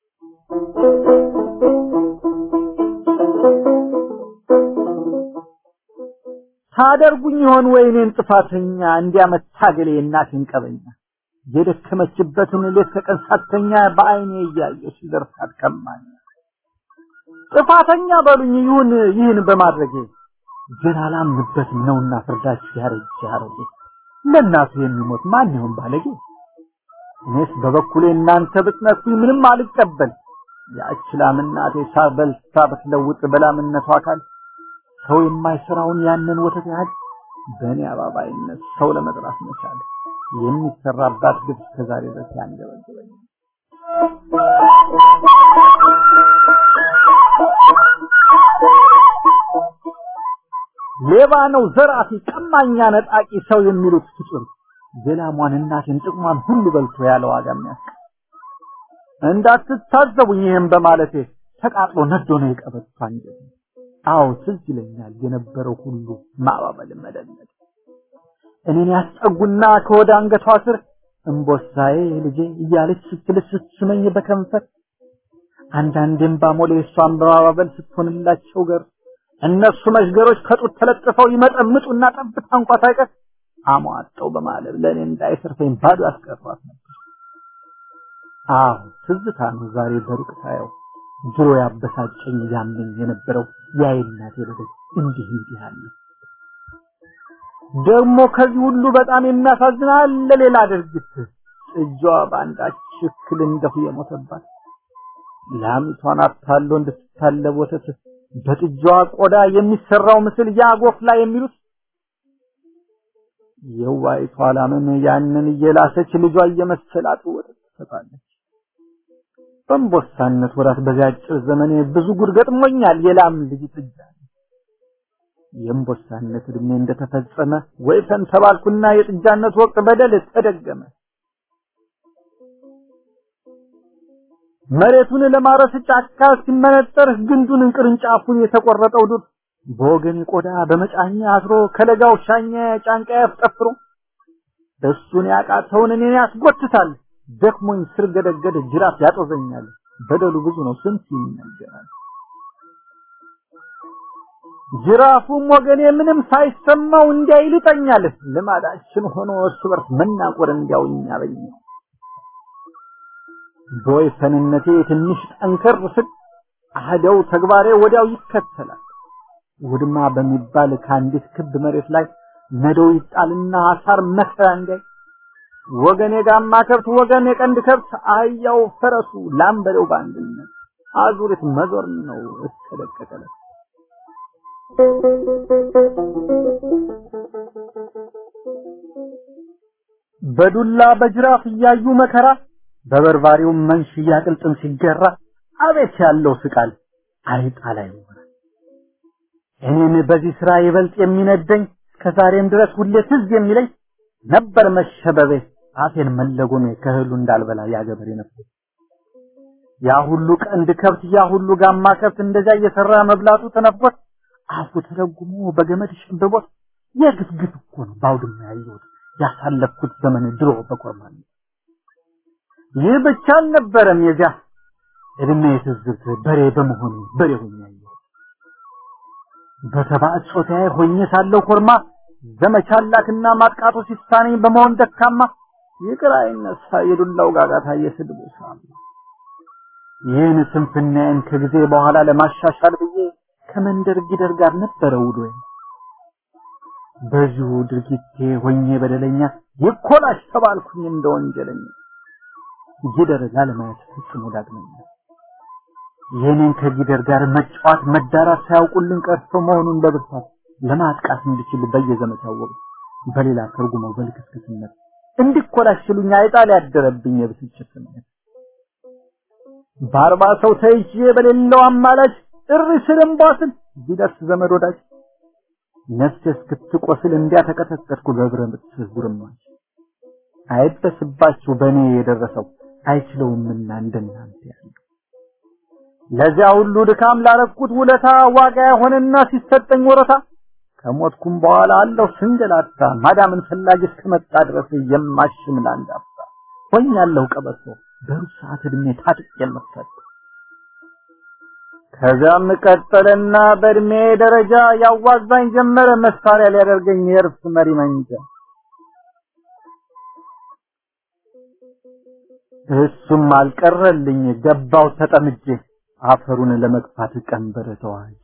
[SPEAKER 4] ታደርጉኝ ይሆን ወይኔን ጥፋተኛ እንዲያመታገሌ እናቴን ቀበኛ የደከመችበትን ሌት ከቀን ሳተኛ በአይኔ እያየሁ ሲዘርፋት ከማኝ ጥፋተኛ በሉኝ ይሁን ይህን በማድረጌ ግን አላምንበትም ነውና ፍርዳችሁ ያረጅ ያረጅ ለእናቱ የሚሞት ማን ይሆን ባለጌ እኔስ በበኩሌ እናንተ ብትነሱኝ ምንም አልቀበል ያችላም እናቴ ሳበልታ በትለውጥ በላምነቷ አካል ሰው የማይሰራውን ያንን ወተት ያህል በእኔ አባባይነት ሰው ለመጥራት መቻል የሚሰራባት ግብ ከዛሬ ድረስ ያንገበገበኝ ሌባ ነው ዘራፊ ቀማኛ ነጣቂ ሰው የሚሉት ፍጡር ገላሟን እናቴን ጥቅሟን ሁሉ በልቶ ያለው አጋሚያስ እንዳትታዘቡኝ ይሄን በማለቴ ተቃጥሎ ነዶ ነው የቀበቷን አው ትዝ ይለኛል የነበረው ሁሉ ማባበል መደነቅ እኔን ያስጠጉና ከወደ አንገቷ ስር እንቦሳዬ ልጄ እያለች ስትልስስመኝ በከንፈር አንዳንዴም ባሞሌ እሷን በማባበል ስትሆንላቸው ገር እነሱ መሽገሮች ከጡት ተለጥፈው ይመጠምጡና ጠብታ እንኳን ሳይቀር አሟጣው በማለብ ለኔ እንዳይሰርፈኝ ባዶ አስቀርቷት ነበር አው ትዝታ ነው ዛሬ በሩቅ ሳየው ድሮ ያበሳጨኝ ያመኝ የነበረው ያይናቴ ልጅ እንዲህ እንዲህ አለ ደግሞ ከዚህ ሁሉ በጣም የሚያሳዝናል ለሌላ ድርጊት እጇ ባንዳች ሽክል እንደሁ የሞተባት ላምቷን አታሎ እንድትታለብ ወተት በጥጃዋ ቆዳ የሚሰራው ምስል ያጎፍ ላይ የሚሉት የዋይቷ ላምን ያንን እየላሰች ልጇ እየመሰላት ወተት ተጣለች በእንቦሳነት ወራት በዚያጭ ዘመኔ ብዙ ጉድ ገጥሞኛል የላም ልጅ ጥጃ የእንቦሳነት እድሜ እንደተፈጸመ ወይፈን ተባልኩና የጥጃነት ወቅት በደል ተደገመ መሬቱን ለማረስ ጫካ ሲመነጠር ግንዱን ቅርንጫፉን የተቆረጠው ዱር በወገን ቆዳ በመጫኛ አስሮ ከለጋው ሻኛ ጫንቃ ያፍጠፍሮ እሱን ያቃተውን እኔን ያስጎትታል ደክሞኝ ስር ገደገደ ጅራፍ ያጦዘኛል በደሉ ብዙ ነው ስንት ይነገራል ጅራፉም ወገኔ ምንም ሳይሰማው እንዲያይልጠኛል ለማዳችን ሆኖ እርስ በርስ መናቆር እንዲያውኛ በኝ በወይፈንነቴ ትንሽ ጠንከር ስል አህደው ተግባሬ ወዲያው ይከተላል ውድማ በሚባል ካንዲት ክብ መሬት ላይ ነዶው ይጣልና አሳር መከራ እንደ ወገኔ ጋማ ከብት ወገኔ ቀንድ ከብት አያው ፈረሱ ላምበለው ባንድነት አዙሪት መዞር ነው እስከደቀቀለ በዱላ በጅራፍ ያዩ መከራ በበርባሪው መንሽ ያቅልጥም ሲገራ አቤት ያለው ስቃል አይጣላይ ነው እኔን በዚህ ስራ ይበልጥ የሚነደኝ ከዛሬም ድረስ ሁሌ ትዝ የሚለኝ ነበር መሸበቤ አፌን መለጎሜ ከህሉ እንዳልበላ ያገበሬ ነበር ያ ሁሉ ቀንድ ከብት ያ ሁሉ ጋማ ከብት እንደዛ እየሰራ መብላቱ ተነፍቆት አፉ ተረጉሞ በገመድ ሽብቦት የግፍግፍ እኮ ነው ባውድማ ያየሁት ያሳለፍኩት ዘመን ድሮ በቆርማን ይህ ብቻ አልነበረም የዚያ እድሜ ትዝብት በሬ በመሆኑ በሬ ሆኛለሁ በተባዕት ጾታዬ ሆኜ ሳለው ኮርማ ዘመቻላክና ማጥቃቱ ሲሳነኝ በመሆን ደካማ ይቅራይነሳ የዱላው ጋጋታ የስድቡ ሳም ይህን ስንፍናዬን ከጊዜ በኋላ ለማሻሻል ብዬ ከመንደር ጊደር ጋር ነበረ ውሎዬ። በዚሁ ድርጊቴ ሆኜ በደለኛ ይኮላሽ ተባልኩኝ እንደ ወንጀለኛ። ጊደር ላለማየት ፍጹም ወዳግነኛ ይህንን ከጊደር ጋር መጫወት መዳራት ሳያውቁልን ቀርቶ መሆኑን በብርታት ለማጥቃት እንድችል በየዘመቻው ወቅት በሌላ ትርጉመው በልክስክስነት እንዲኮላሽሉኝ አይጣል ያደረብኝ የብስጭት ስሜት ባርባ ሰው ተይዤ በሌለው አማላጭ ጥሪ ስለምባስል ቢደርስ ዘመድ ወዳጅ ነፍሴ እስክትቆስል እንዲያተቀጠቀጥኩ በብረት ጉርማች አይበስባችሁ በእኔ የደረሰው አይችለውምና እንደናንተ ያለው ለዚያ ሁሉ ድካም ላረኩት ውለታ ዋጋ ሆነና ሲሰጠኝ ወረታ ከሞትኩም በኋላ አለው ስንገላታ ማዳምን ፈላጊ እስከመጣ ድረስ የማሽም ላንዳፍታ ሆኛለሁ ቀበቶ በሩብ ሰዓት እድሜ ታጥቅ የመፈት ከዛም ቀጠለና በእድሜ ደረጃ ያዋዛኝ ጀመረ መሳሪያ ሊያደርገኝ የእርስ መሪ መንጃ እሱም አልቀረልኝ ገባው ተጠምጄ አፈሩን ለመግፋት ቀንበር ተዋጅ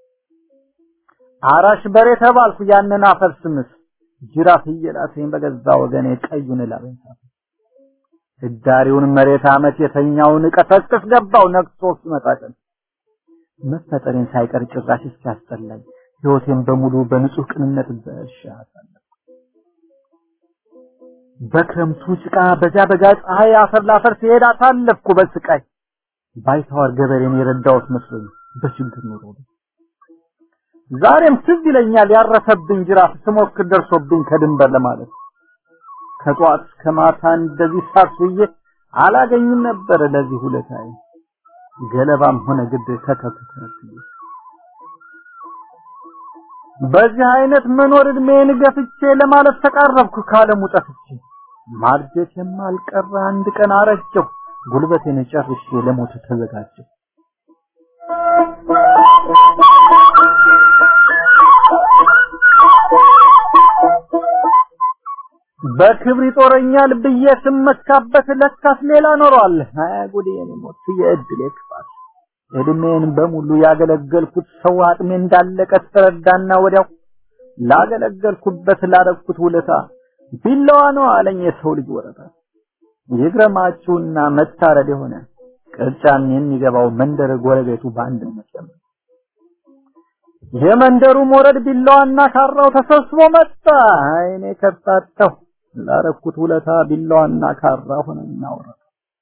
[SPEAKER 4] አራሽ በሬ ተባልኩ ያንን አፈር ስምስ ጅራፍ እየላሰኝ በገዛ ወገኔ ቀዩን ላበንታ እዳሪውን መሬት አመት የተኛውን ቀሰቅስ ገባው ነክሶ ሲመጣቀን መፈጠሬን ሳይቀር ጭራሽ እስኪያስጠላኝ ህይወቴን በሙሉ በንጹህ ቅንነት በሻታለ በክረምቱ ጭቃ በዚያ በጋ ፀሐይ አፈር ላፈር ሲሄድ አሳለፍኩ በስቃይ ባይታወር ገበሬን የረዳውት መስሎኝ በችግር ኖሮ ዛሬም ትዝ ይለኛል ያረፈብኝ ጅራፍ ስሞክር ደርሶብኝ ከድንበር ለማለት ከጧት ከማታ እንደዚህ ሳርሱዬ አላገኝም ነበር ለዚህ ሁለታይ ገለባም ሆነ ግድ ተከተተ በዚህ አይነት መኖር እድሜን ገፍቼ ለማለት ተቃረብኩ ካለሙ ጠፍቼ ማርጀት የማልቀር አንድ ቀን አረጀው ጉልበቴን ጨርሼ ለሞት ተዘጋጀው በክብር ይጦረኛል ብዬ ስመካበት ለካስ ሌላ ኖሯል አያጉዴ የሞት የእድል ክፋት እድሜን በሙሉ ያገለገልኩት ሰው አጥሜ እንዳለቀ ተረዳና ወዲያው ላገለገልኩበት ላረኩት ውለታ ቢላዋ ነው አለኝ የሰው ልጅ ወረታ ይግረማችሁና መታረድ የሆነ ቅርጫን የሚገባው መንደር ጎረቤቱ በአንድነት ጀመረ የመንደሩ ሞረድ ቢላዋና ካራው ተሰብስቦ መጣ አይኔ ከታተው ላረኩት ውለታ ቢላዋና ካራ ሆነና ወረደ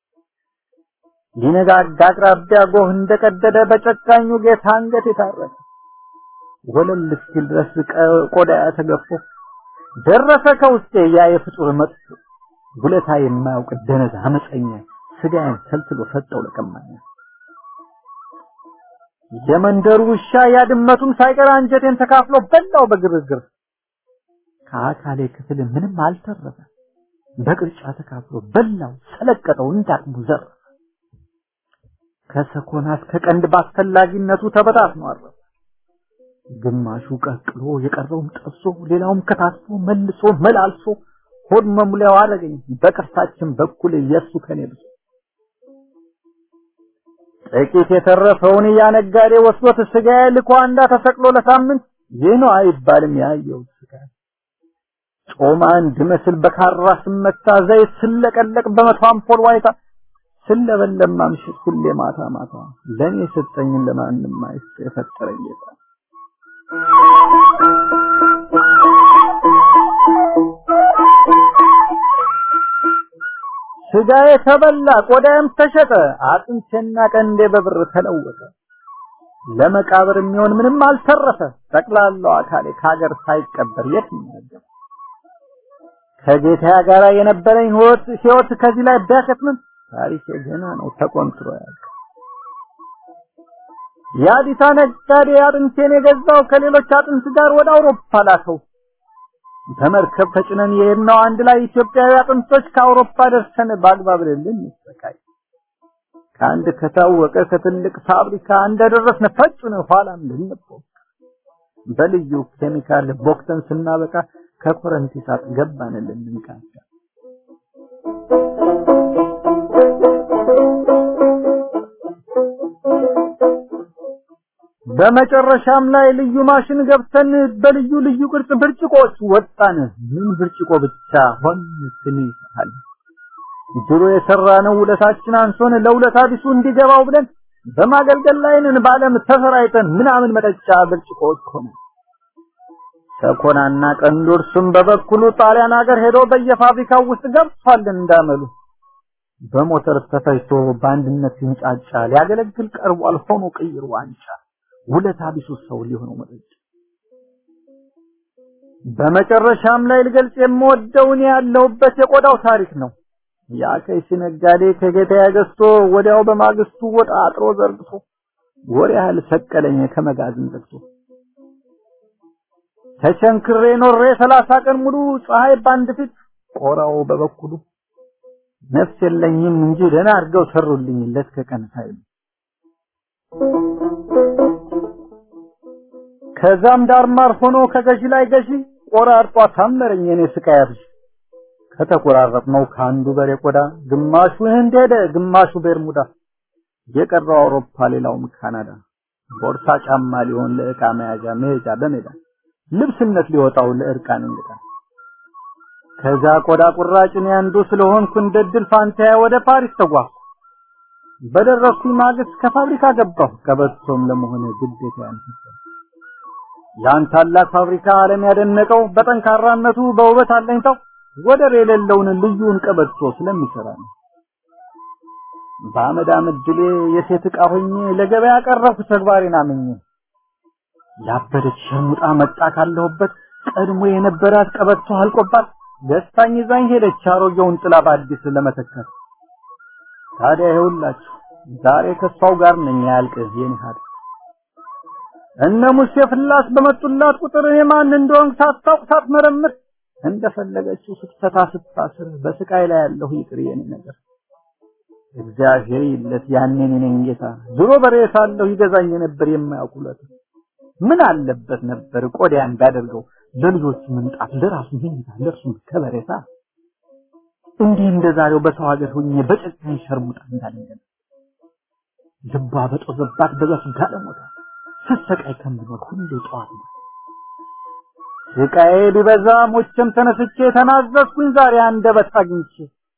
[SPEAKER 4] ሊነጋጋ አቅራቢያ ጎህ እንደቀደደ በጨካኙ ጌታ አንገት የታረደ ወለል እስኪል ድረስ ቆዳ ተገፎ ደረሰ ከውስጤ ያ የፍጡር መጥቶ ውለታ የማያውቅ ደነዝ አመፀኛ ስጋን ተልትሎ ሰጠው ለቀማኛ የመንደሩ ውሻ ያድመቱም ሳይቀር አንጀቴን ተካፍሎ በላው በግርግር ከአካሌ ክፍል ምንም አልተረፈ በቅርጫ ተካፍሎ በላው ሰለቀጠው እንዳቅሙ ዘር ከሰኮናት ከቀንድ ባስፈላጊነቱ ተበታትኖ አረፈ ግማሹ ቀቅሎ የቀረውም ጠብሶ ሌላውም ከታስፎ መልሶ መላልሶ ሆድ መሙላው አረገኝ በቅርሳችን በኩል የሱ ከኔ ብዙ ጥቂት የተረፈውን ያነጋዴ ወስዶት ስጋዬ ልኮ አንዳ ተሰቅሎ ለሳምንት ይህ ነው አይባልም ያየው ስጋ ጾማ እንድመስል በካራ ስመታ ዘይት ስለቀለቅ በመቶ አምፖል ዋይታ ስለበለም ማምሽት ሁሌ ማታ ማታ ለኔ ሰጠኝ ለማንም አይስ የፈጠረኝ ጌታ ስጋዬ ተበላ ቆዳዬም ተሸጠ አጥንቴና ቀንዴ በብር ተለወጠ ለመቃብር የሚሆን ምንም አልተረፈ ጠቅላላው አካሌ ካገር ሳይቀበር የት ይነገር ከጌታ ጋር የነበረኝ ህይወት ህይወት ከዚህ ላይ ቢያከትም ታሪክ ገና ነው ተቆንጥሮ ያልኩ ያዲታ ነጋዴ አጥንቴን የገዛው ከሌሎች አጥንት ጋር ወደ አውሮፓ ላከው በመርከብ ተጭነን የሄድነው አንድ ላይ ኢትዮጵያዊ አጥንቶች ከአውሮፓ ደርሰን ባግባብ ለልን ተሰቃይ ከአንድ ከታወቀ ከትልቅ ፋብሪካ እንደደረስን ፈጭነ ኋላም ልንቆም በልዩ ኬሚካል ቦክተን ስናበቃ ከኮረንቲ ሳት ገባንልን እንቃጫ በመጨረሻም ላይ ልዩ ማሽን ገብተን በልዩ ልዩ ቅርጽ ብርጭቆች ወጣን ምን ብርጭቆ ብቻ ሆን ትንይታል ድሮ የሰራነው ውለታችን አንሶን ለውለታ ቢሱ እንዲገባው ብለን በማገልገል ላይ ነን ባለም ተፈራይተን ምናምን መጠጫ ብርጭቆች ሆነ ሰኮናና ቀንዶርሱም በበኩሉ ጣሊያን ሀገር ሄዶ በየፋብሪካው ውስጥ ገብቷል እንዳመሉ በሞተር ተፈይቶ ባንድነት ሲንጫጫ ሊያገለግል ቀርቧል ሆኖ ቅይር ዋንጫ ውለታ ቢሱ ሰው ሊሆነው መጠጫ በመጨረሻም ላይ ልገልጽ የምወደውን ያለውበት የቆዳው ታሪክ ነው ያ ከይሲ ነጋዴ ከገበያ ገዝቶ ወዲያው በማግስቱ ወጣ አጥሮ ዘርግቶ ወር ያህል ሰቀለኝ ከመጋዝን ዘግቶ ተቸንክሬ ኖሬ ሰላሳ ቀን ሙሉ ፀሐይ ባንድ ፊት ቆራው በበኩሉ ነፍስ የለኝም እንጂ ደና አርገው ሰሩልኝ ለስከቀን ሳይሉ ከዛም ዳርማር ሆኖ ከገዢ ላይ ገዢ ቆራርጧ ታመረኝ እኔ ስቃያብሽ ከተቆራረጥነው ካንዱ በሬ ቆዳ ግማሹ ህንድ ሄደ ግማሹ በርሙዳ የቀረው አውሮፓ ሌላውም ካናዳ ቦርሳ ጫማ ሊሆን ለእቃ መያዣ መሄጃ በሜዳ ልብስነት ሊወጣው ለእርቃን እንግዳ ከዛ ቆዳ ቁራጭን ያንዱ ስለሆንኩ እንደድል ፋንታዬ ወደ ፓሪስ ተጓዝኩ በደረስኩ ማግስት ከፋብሪካ ገባሁ ቀበቶም ለመሆነ ግዴታ ያንተው ያን ታላቅ ፋብሪካ ዓለም ያደነቀው በጠንካራነቱ በውበት አለኝታው ወደር የሌለውን ልዩን ቀበቶ ስለሚሰራ ነው ባመዳም ድሌ የሴት ዕቃ ሆኜ ለገበያ ቀረብኩ ተግባሬን አመኘ ያበደች ሸሙጣ መጣ ካለሁበት ቀድሞ የነበራት ቀበቶ አልቆባት ደስታኝ ይዛኝ ሄደች አሮጌውን ጥላ በአዲስ ለመተካት ታዲያ ይኸውላችሁ ዛሬ ከሷው ጋር ነኝ ያልቅ የኔ ሀድ እነ ሙሴ ፍላስ በመጡላት ቁጥር የማን እንደሆን ሳታውቅ ሳትመረምር እንደፈለገችው ስትፈታ ስትታስር በስቃይ ላይ ያለው ይቅር የኔ ነገር እግዚአብሔር ይለት ያኔን እኔን ጌታ ድሮ በሬሳለሁ ይገዛኝ ነበር የማያውቁለት ምን አለበት ነበር ቆዲያን ባደርገው ለልጆች ምንጣፍ ለራሱ ምንጣፍ ለርሱ ከበሬታ እንዲህ እንደዛሬው በሰው ሀገር ሆኜ በጭካኔ ሸርሙጣ እንዳለኝ ልባ በጦዘባት በዛፍ ጋለሞታ ስሰቃይ ከምኖር ሁሉ ጧት ነው ስቃይ ቢበዛ ሞቼም ተነስቼ ተናዘዝኩኝ ዛሬ አንደበት አግኝቼ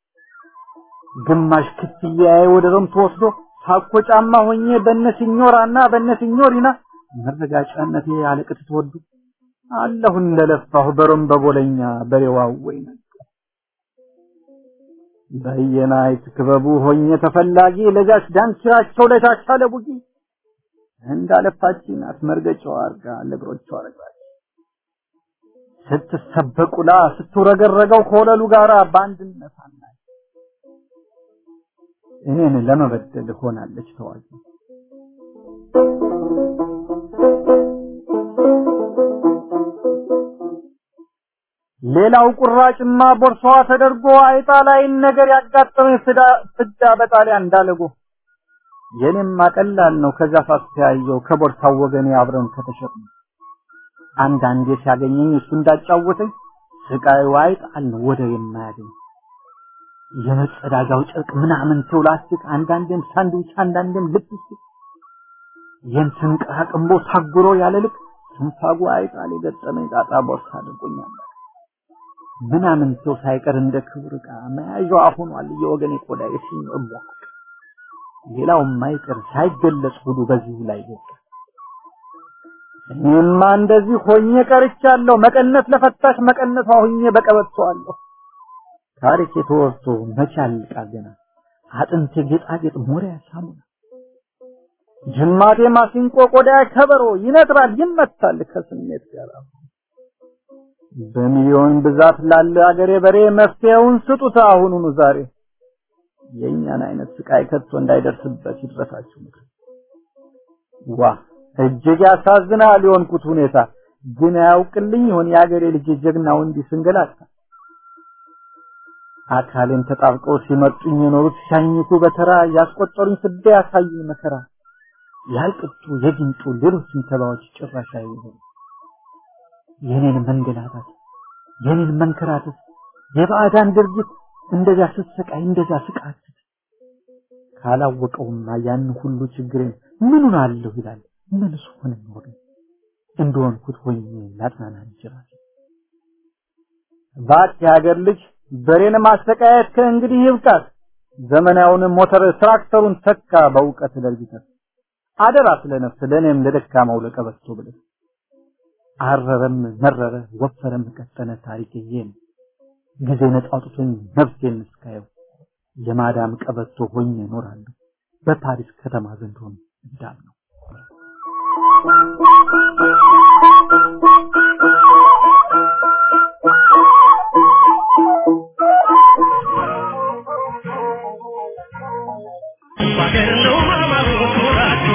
[SPEAKER 4] ግማሽ ክትያዬ ወደ ሮም ተወስዶ ታኮ ጫማ ሆኜ በነሲኞራና በነሲኞሪና መረጋጫነቴ ያለቅት ተወዱ አላሁ እንደለፋሁ በሮም በቦለኛ በሬዋው ወይና በየናይት ክበቡ ሆኜ ተፈላጊ ለጃች ዳንስራቸው ለታቻለ ቡጊ እንዳለፋችን አስመርገጫው አርጋ ለግሮቿ አረጋች ስትሰበቁላ ስትወረገረገው ኮለሉ ጋራ ባንድነት አናይ እኔን ለመበደል ሆናለች ተዋጊ ሌላው ቁራጭማ ቦርሷ ተደርጎ አይጣ ላይ ነገር ያጋጠመኝ ፍዳ በጣሊያን እንዳለጎ የኔም ማቀላል ነው ከዛ ፋስያየው ከቦርሳው ወገኔ አብረን ከተሸጥን አንድ አንዴ ሲያገኘኝ እሱ እንዳጫወተኝ ስቃዩ አይጣል ነው ወደ የማያገኝ የመጸዳጃው ጨርቅ ምናምን ፕላስቲክ አንዳንዴም ሳንድዊች አንዳንዴም ልብስ የንትን ቃቅምቦ ታጉሮ ያለልክ ትንፋጉ አይጣል የገጠመኝ ጣጣ ቦርሳ አድርጎኛል ምናምን ሰው ሳይቀር እንደ ክብር ዕቃ መያዣው አሁኗል የወገኔ ቆዳ የሲኖር ቧቅ ሌላው ማይቀር ሳይገለጽ ሁሉ በዚህ ላይ ይወጣ እኔማ እንደዚህ ሆኜ ቀርቻለሁ መቀነት ለፈታሽ መቀነቷ ሆኜ በቀበቷለሁ ታሪክ የተወርቶ መቻል ቃገና አጥንቴ ጌጣጌጥ ሞሪያ ሳሙና ጅማቴ ማሲንቆ ቆዳ ከበሮ ይነጥራል ይመታል ከስሜት ጋር በሚሊዮን ብዛት ላለ አገሬ በሬ መፍትሄውን ስጡት አሁኑኑ ዛሬ የኛን አይነት ስቃይ ከቶ እንዳይደርስበት ይድረሳችሁ ምክር ዋ እጅግ ያሳዝናል የሆንኩት ሁኔታ ግን ያውቅልኝ ይሆን ያገሬ ልጅ ጀግናው እንዲህ ስንገላታ አካልን ተጣብቀው ሲመጡኝ የኖሩት ሻኝኩ በተራ ያስቆጠሩኝ ስደ ያሳዩኝ መከራ ያልቅጡ የግንጡ ሌሎችም ተባዎች ጭራሽ አይሆን የኔን መንገላታት የኔን መንከራተት የባዕዳን ድርጊት እንደዛ ስሰቃይ እንደዛ ስቃት ካላወቀውማ ያን ሁሉ ችግሬን ምኑን አለው ይላል መልስ ሆነ ኖር እንደሆንኩት ሆኜ ላጽናና ይችላል ባክ ያገር ልጅ በሬን ማስተቃየት ከእንግዲህ ይብቃት ዘመናውን ሞተር ትራክተሩን ተካ በእውቀት ለርግተት አደራ ስለነፍስ ለኔም ለደካማው ለቀበቶ ብለህ አረረም መረረ ወፈረም ከተነ ታሪክዬን ጊዜ ነጣጥቶኝ ነፍሴን እስካየው የማዳም ቀበቶ ሆኜ ኖራለሁ በፓሪስ ከተማ ዘንዶን እንዳል ነው
[SPEAKER 5] Bagerno mama kuratu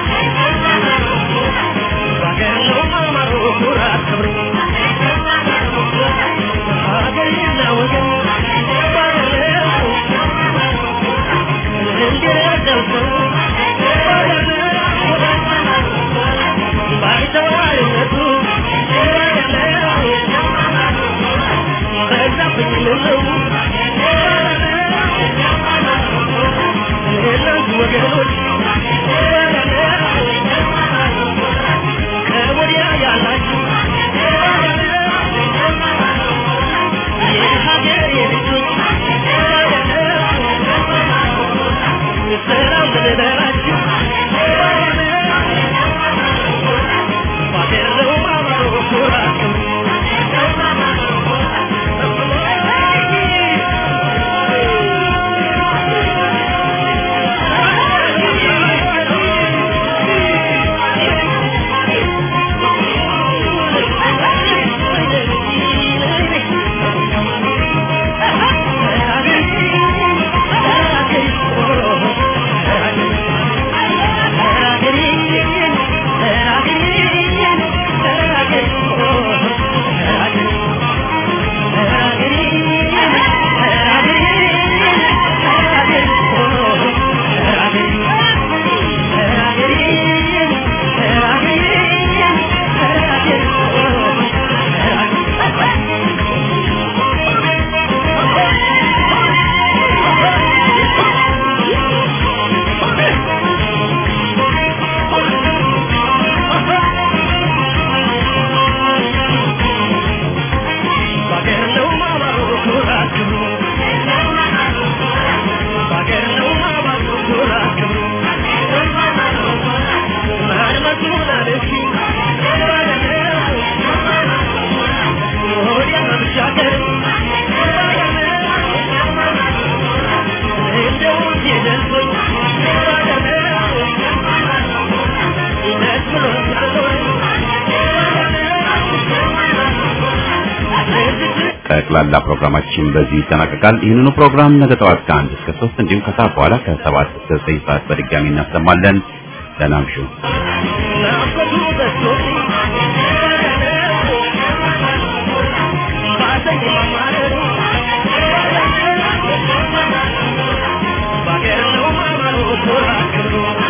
[SPEAKER 5] Bagerno mama kuratu Bagerno wagen Bagerno Ndira dalso Bagerno Baitawari natu Bagerno Bagerno
[SPEAKER 2] ጠቅላላ ፕሮግራማችን በዚህ ይጠናቀቃል። ይህንኑ ፕሮግራም ነገ ጠዋት ከአንድ እስከ ሶስት እንዲሁም ከሰዓት በኋላ ከሰባት እስከ ዘጠኝ ሰዓት በድጋሚ እናሰማለን። ደህና እምሹ።
[SPEAKER 5] Bagerno mama kuratu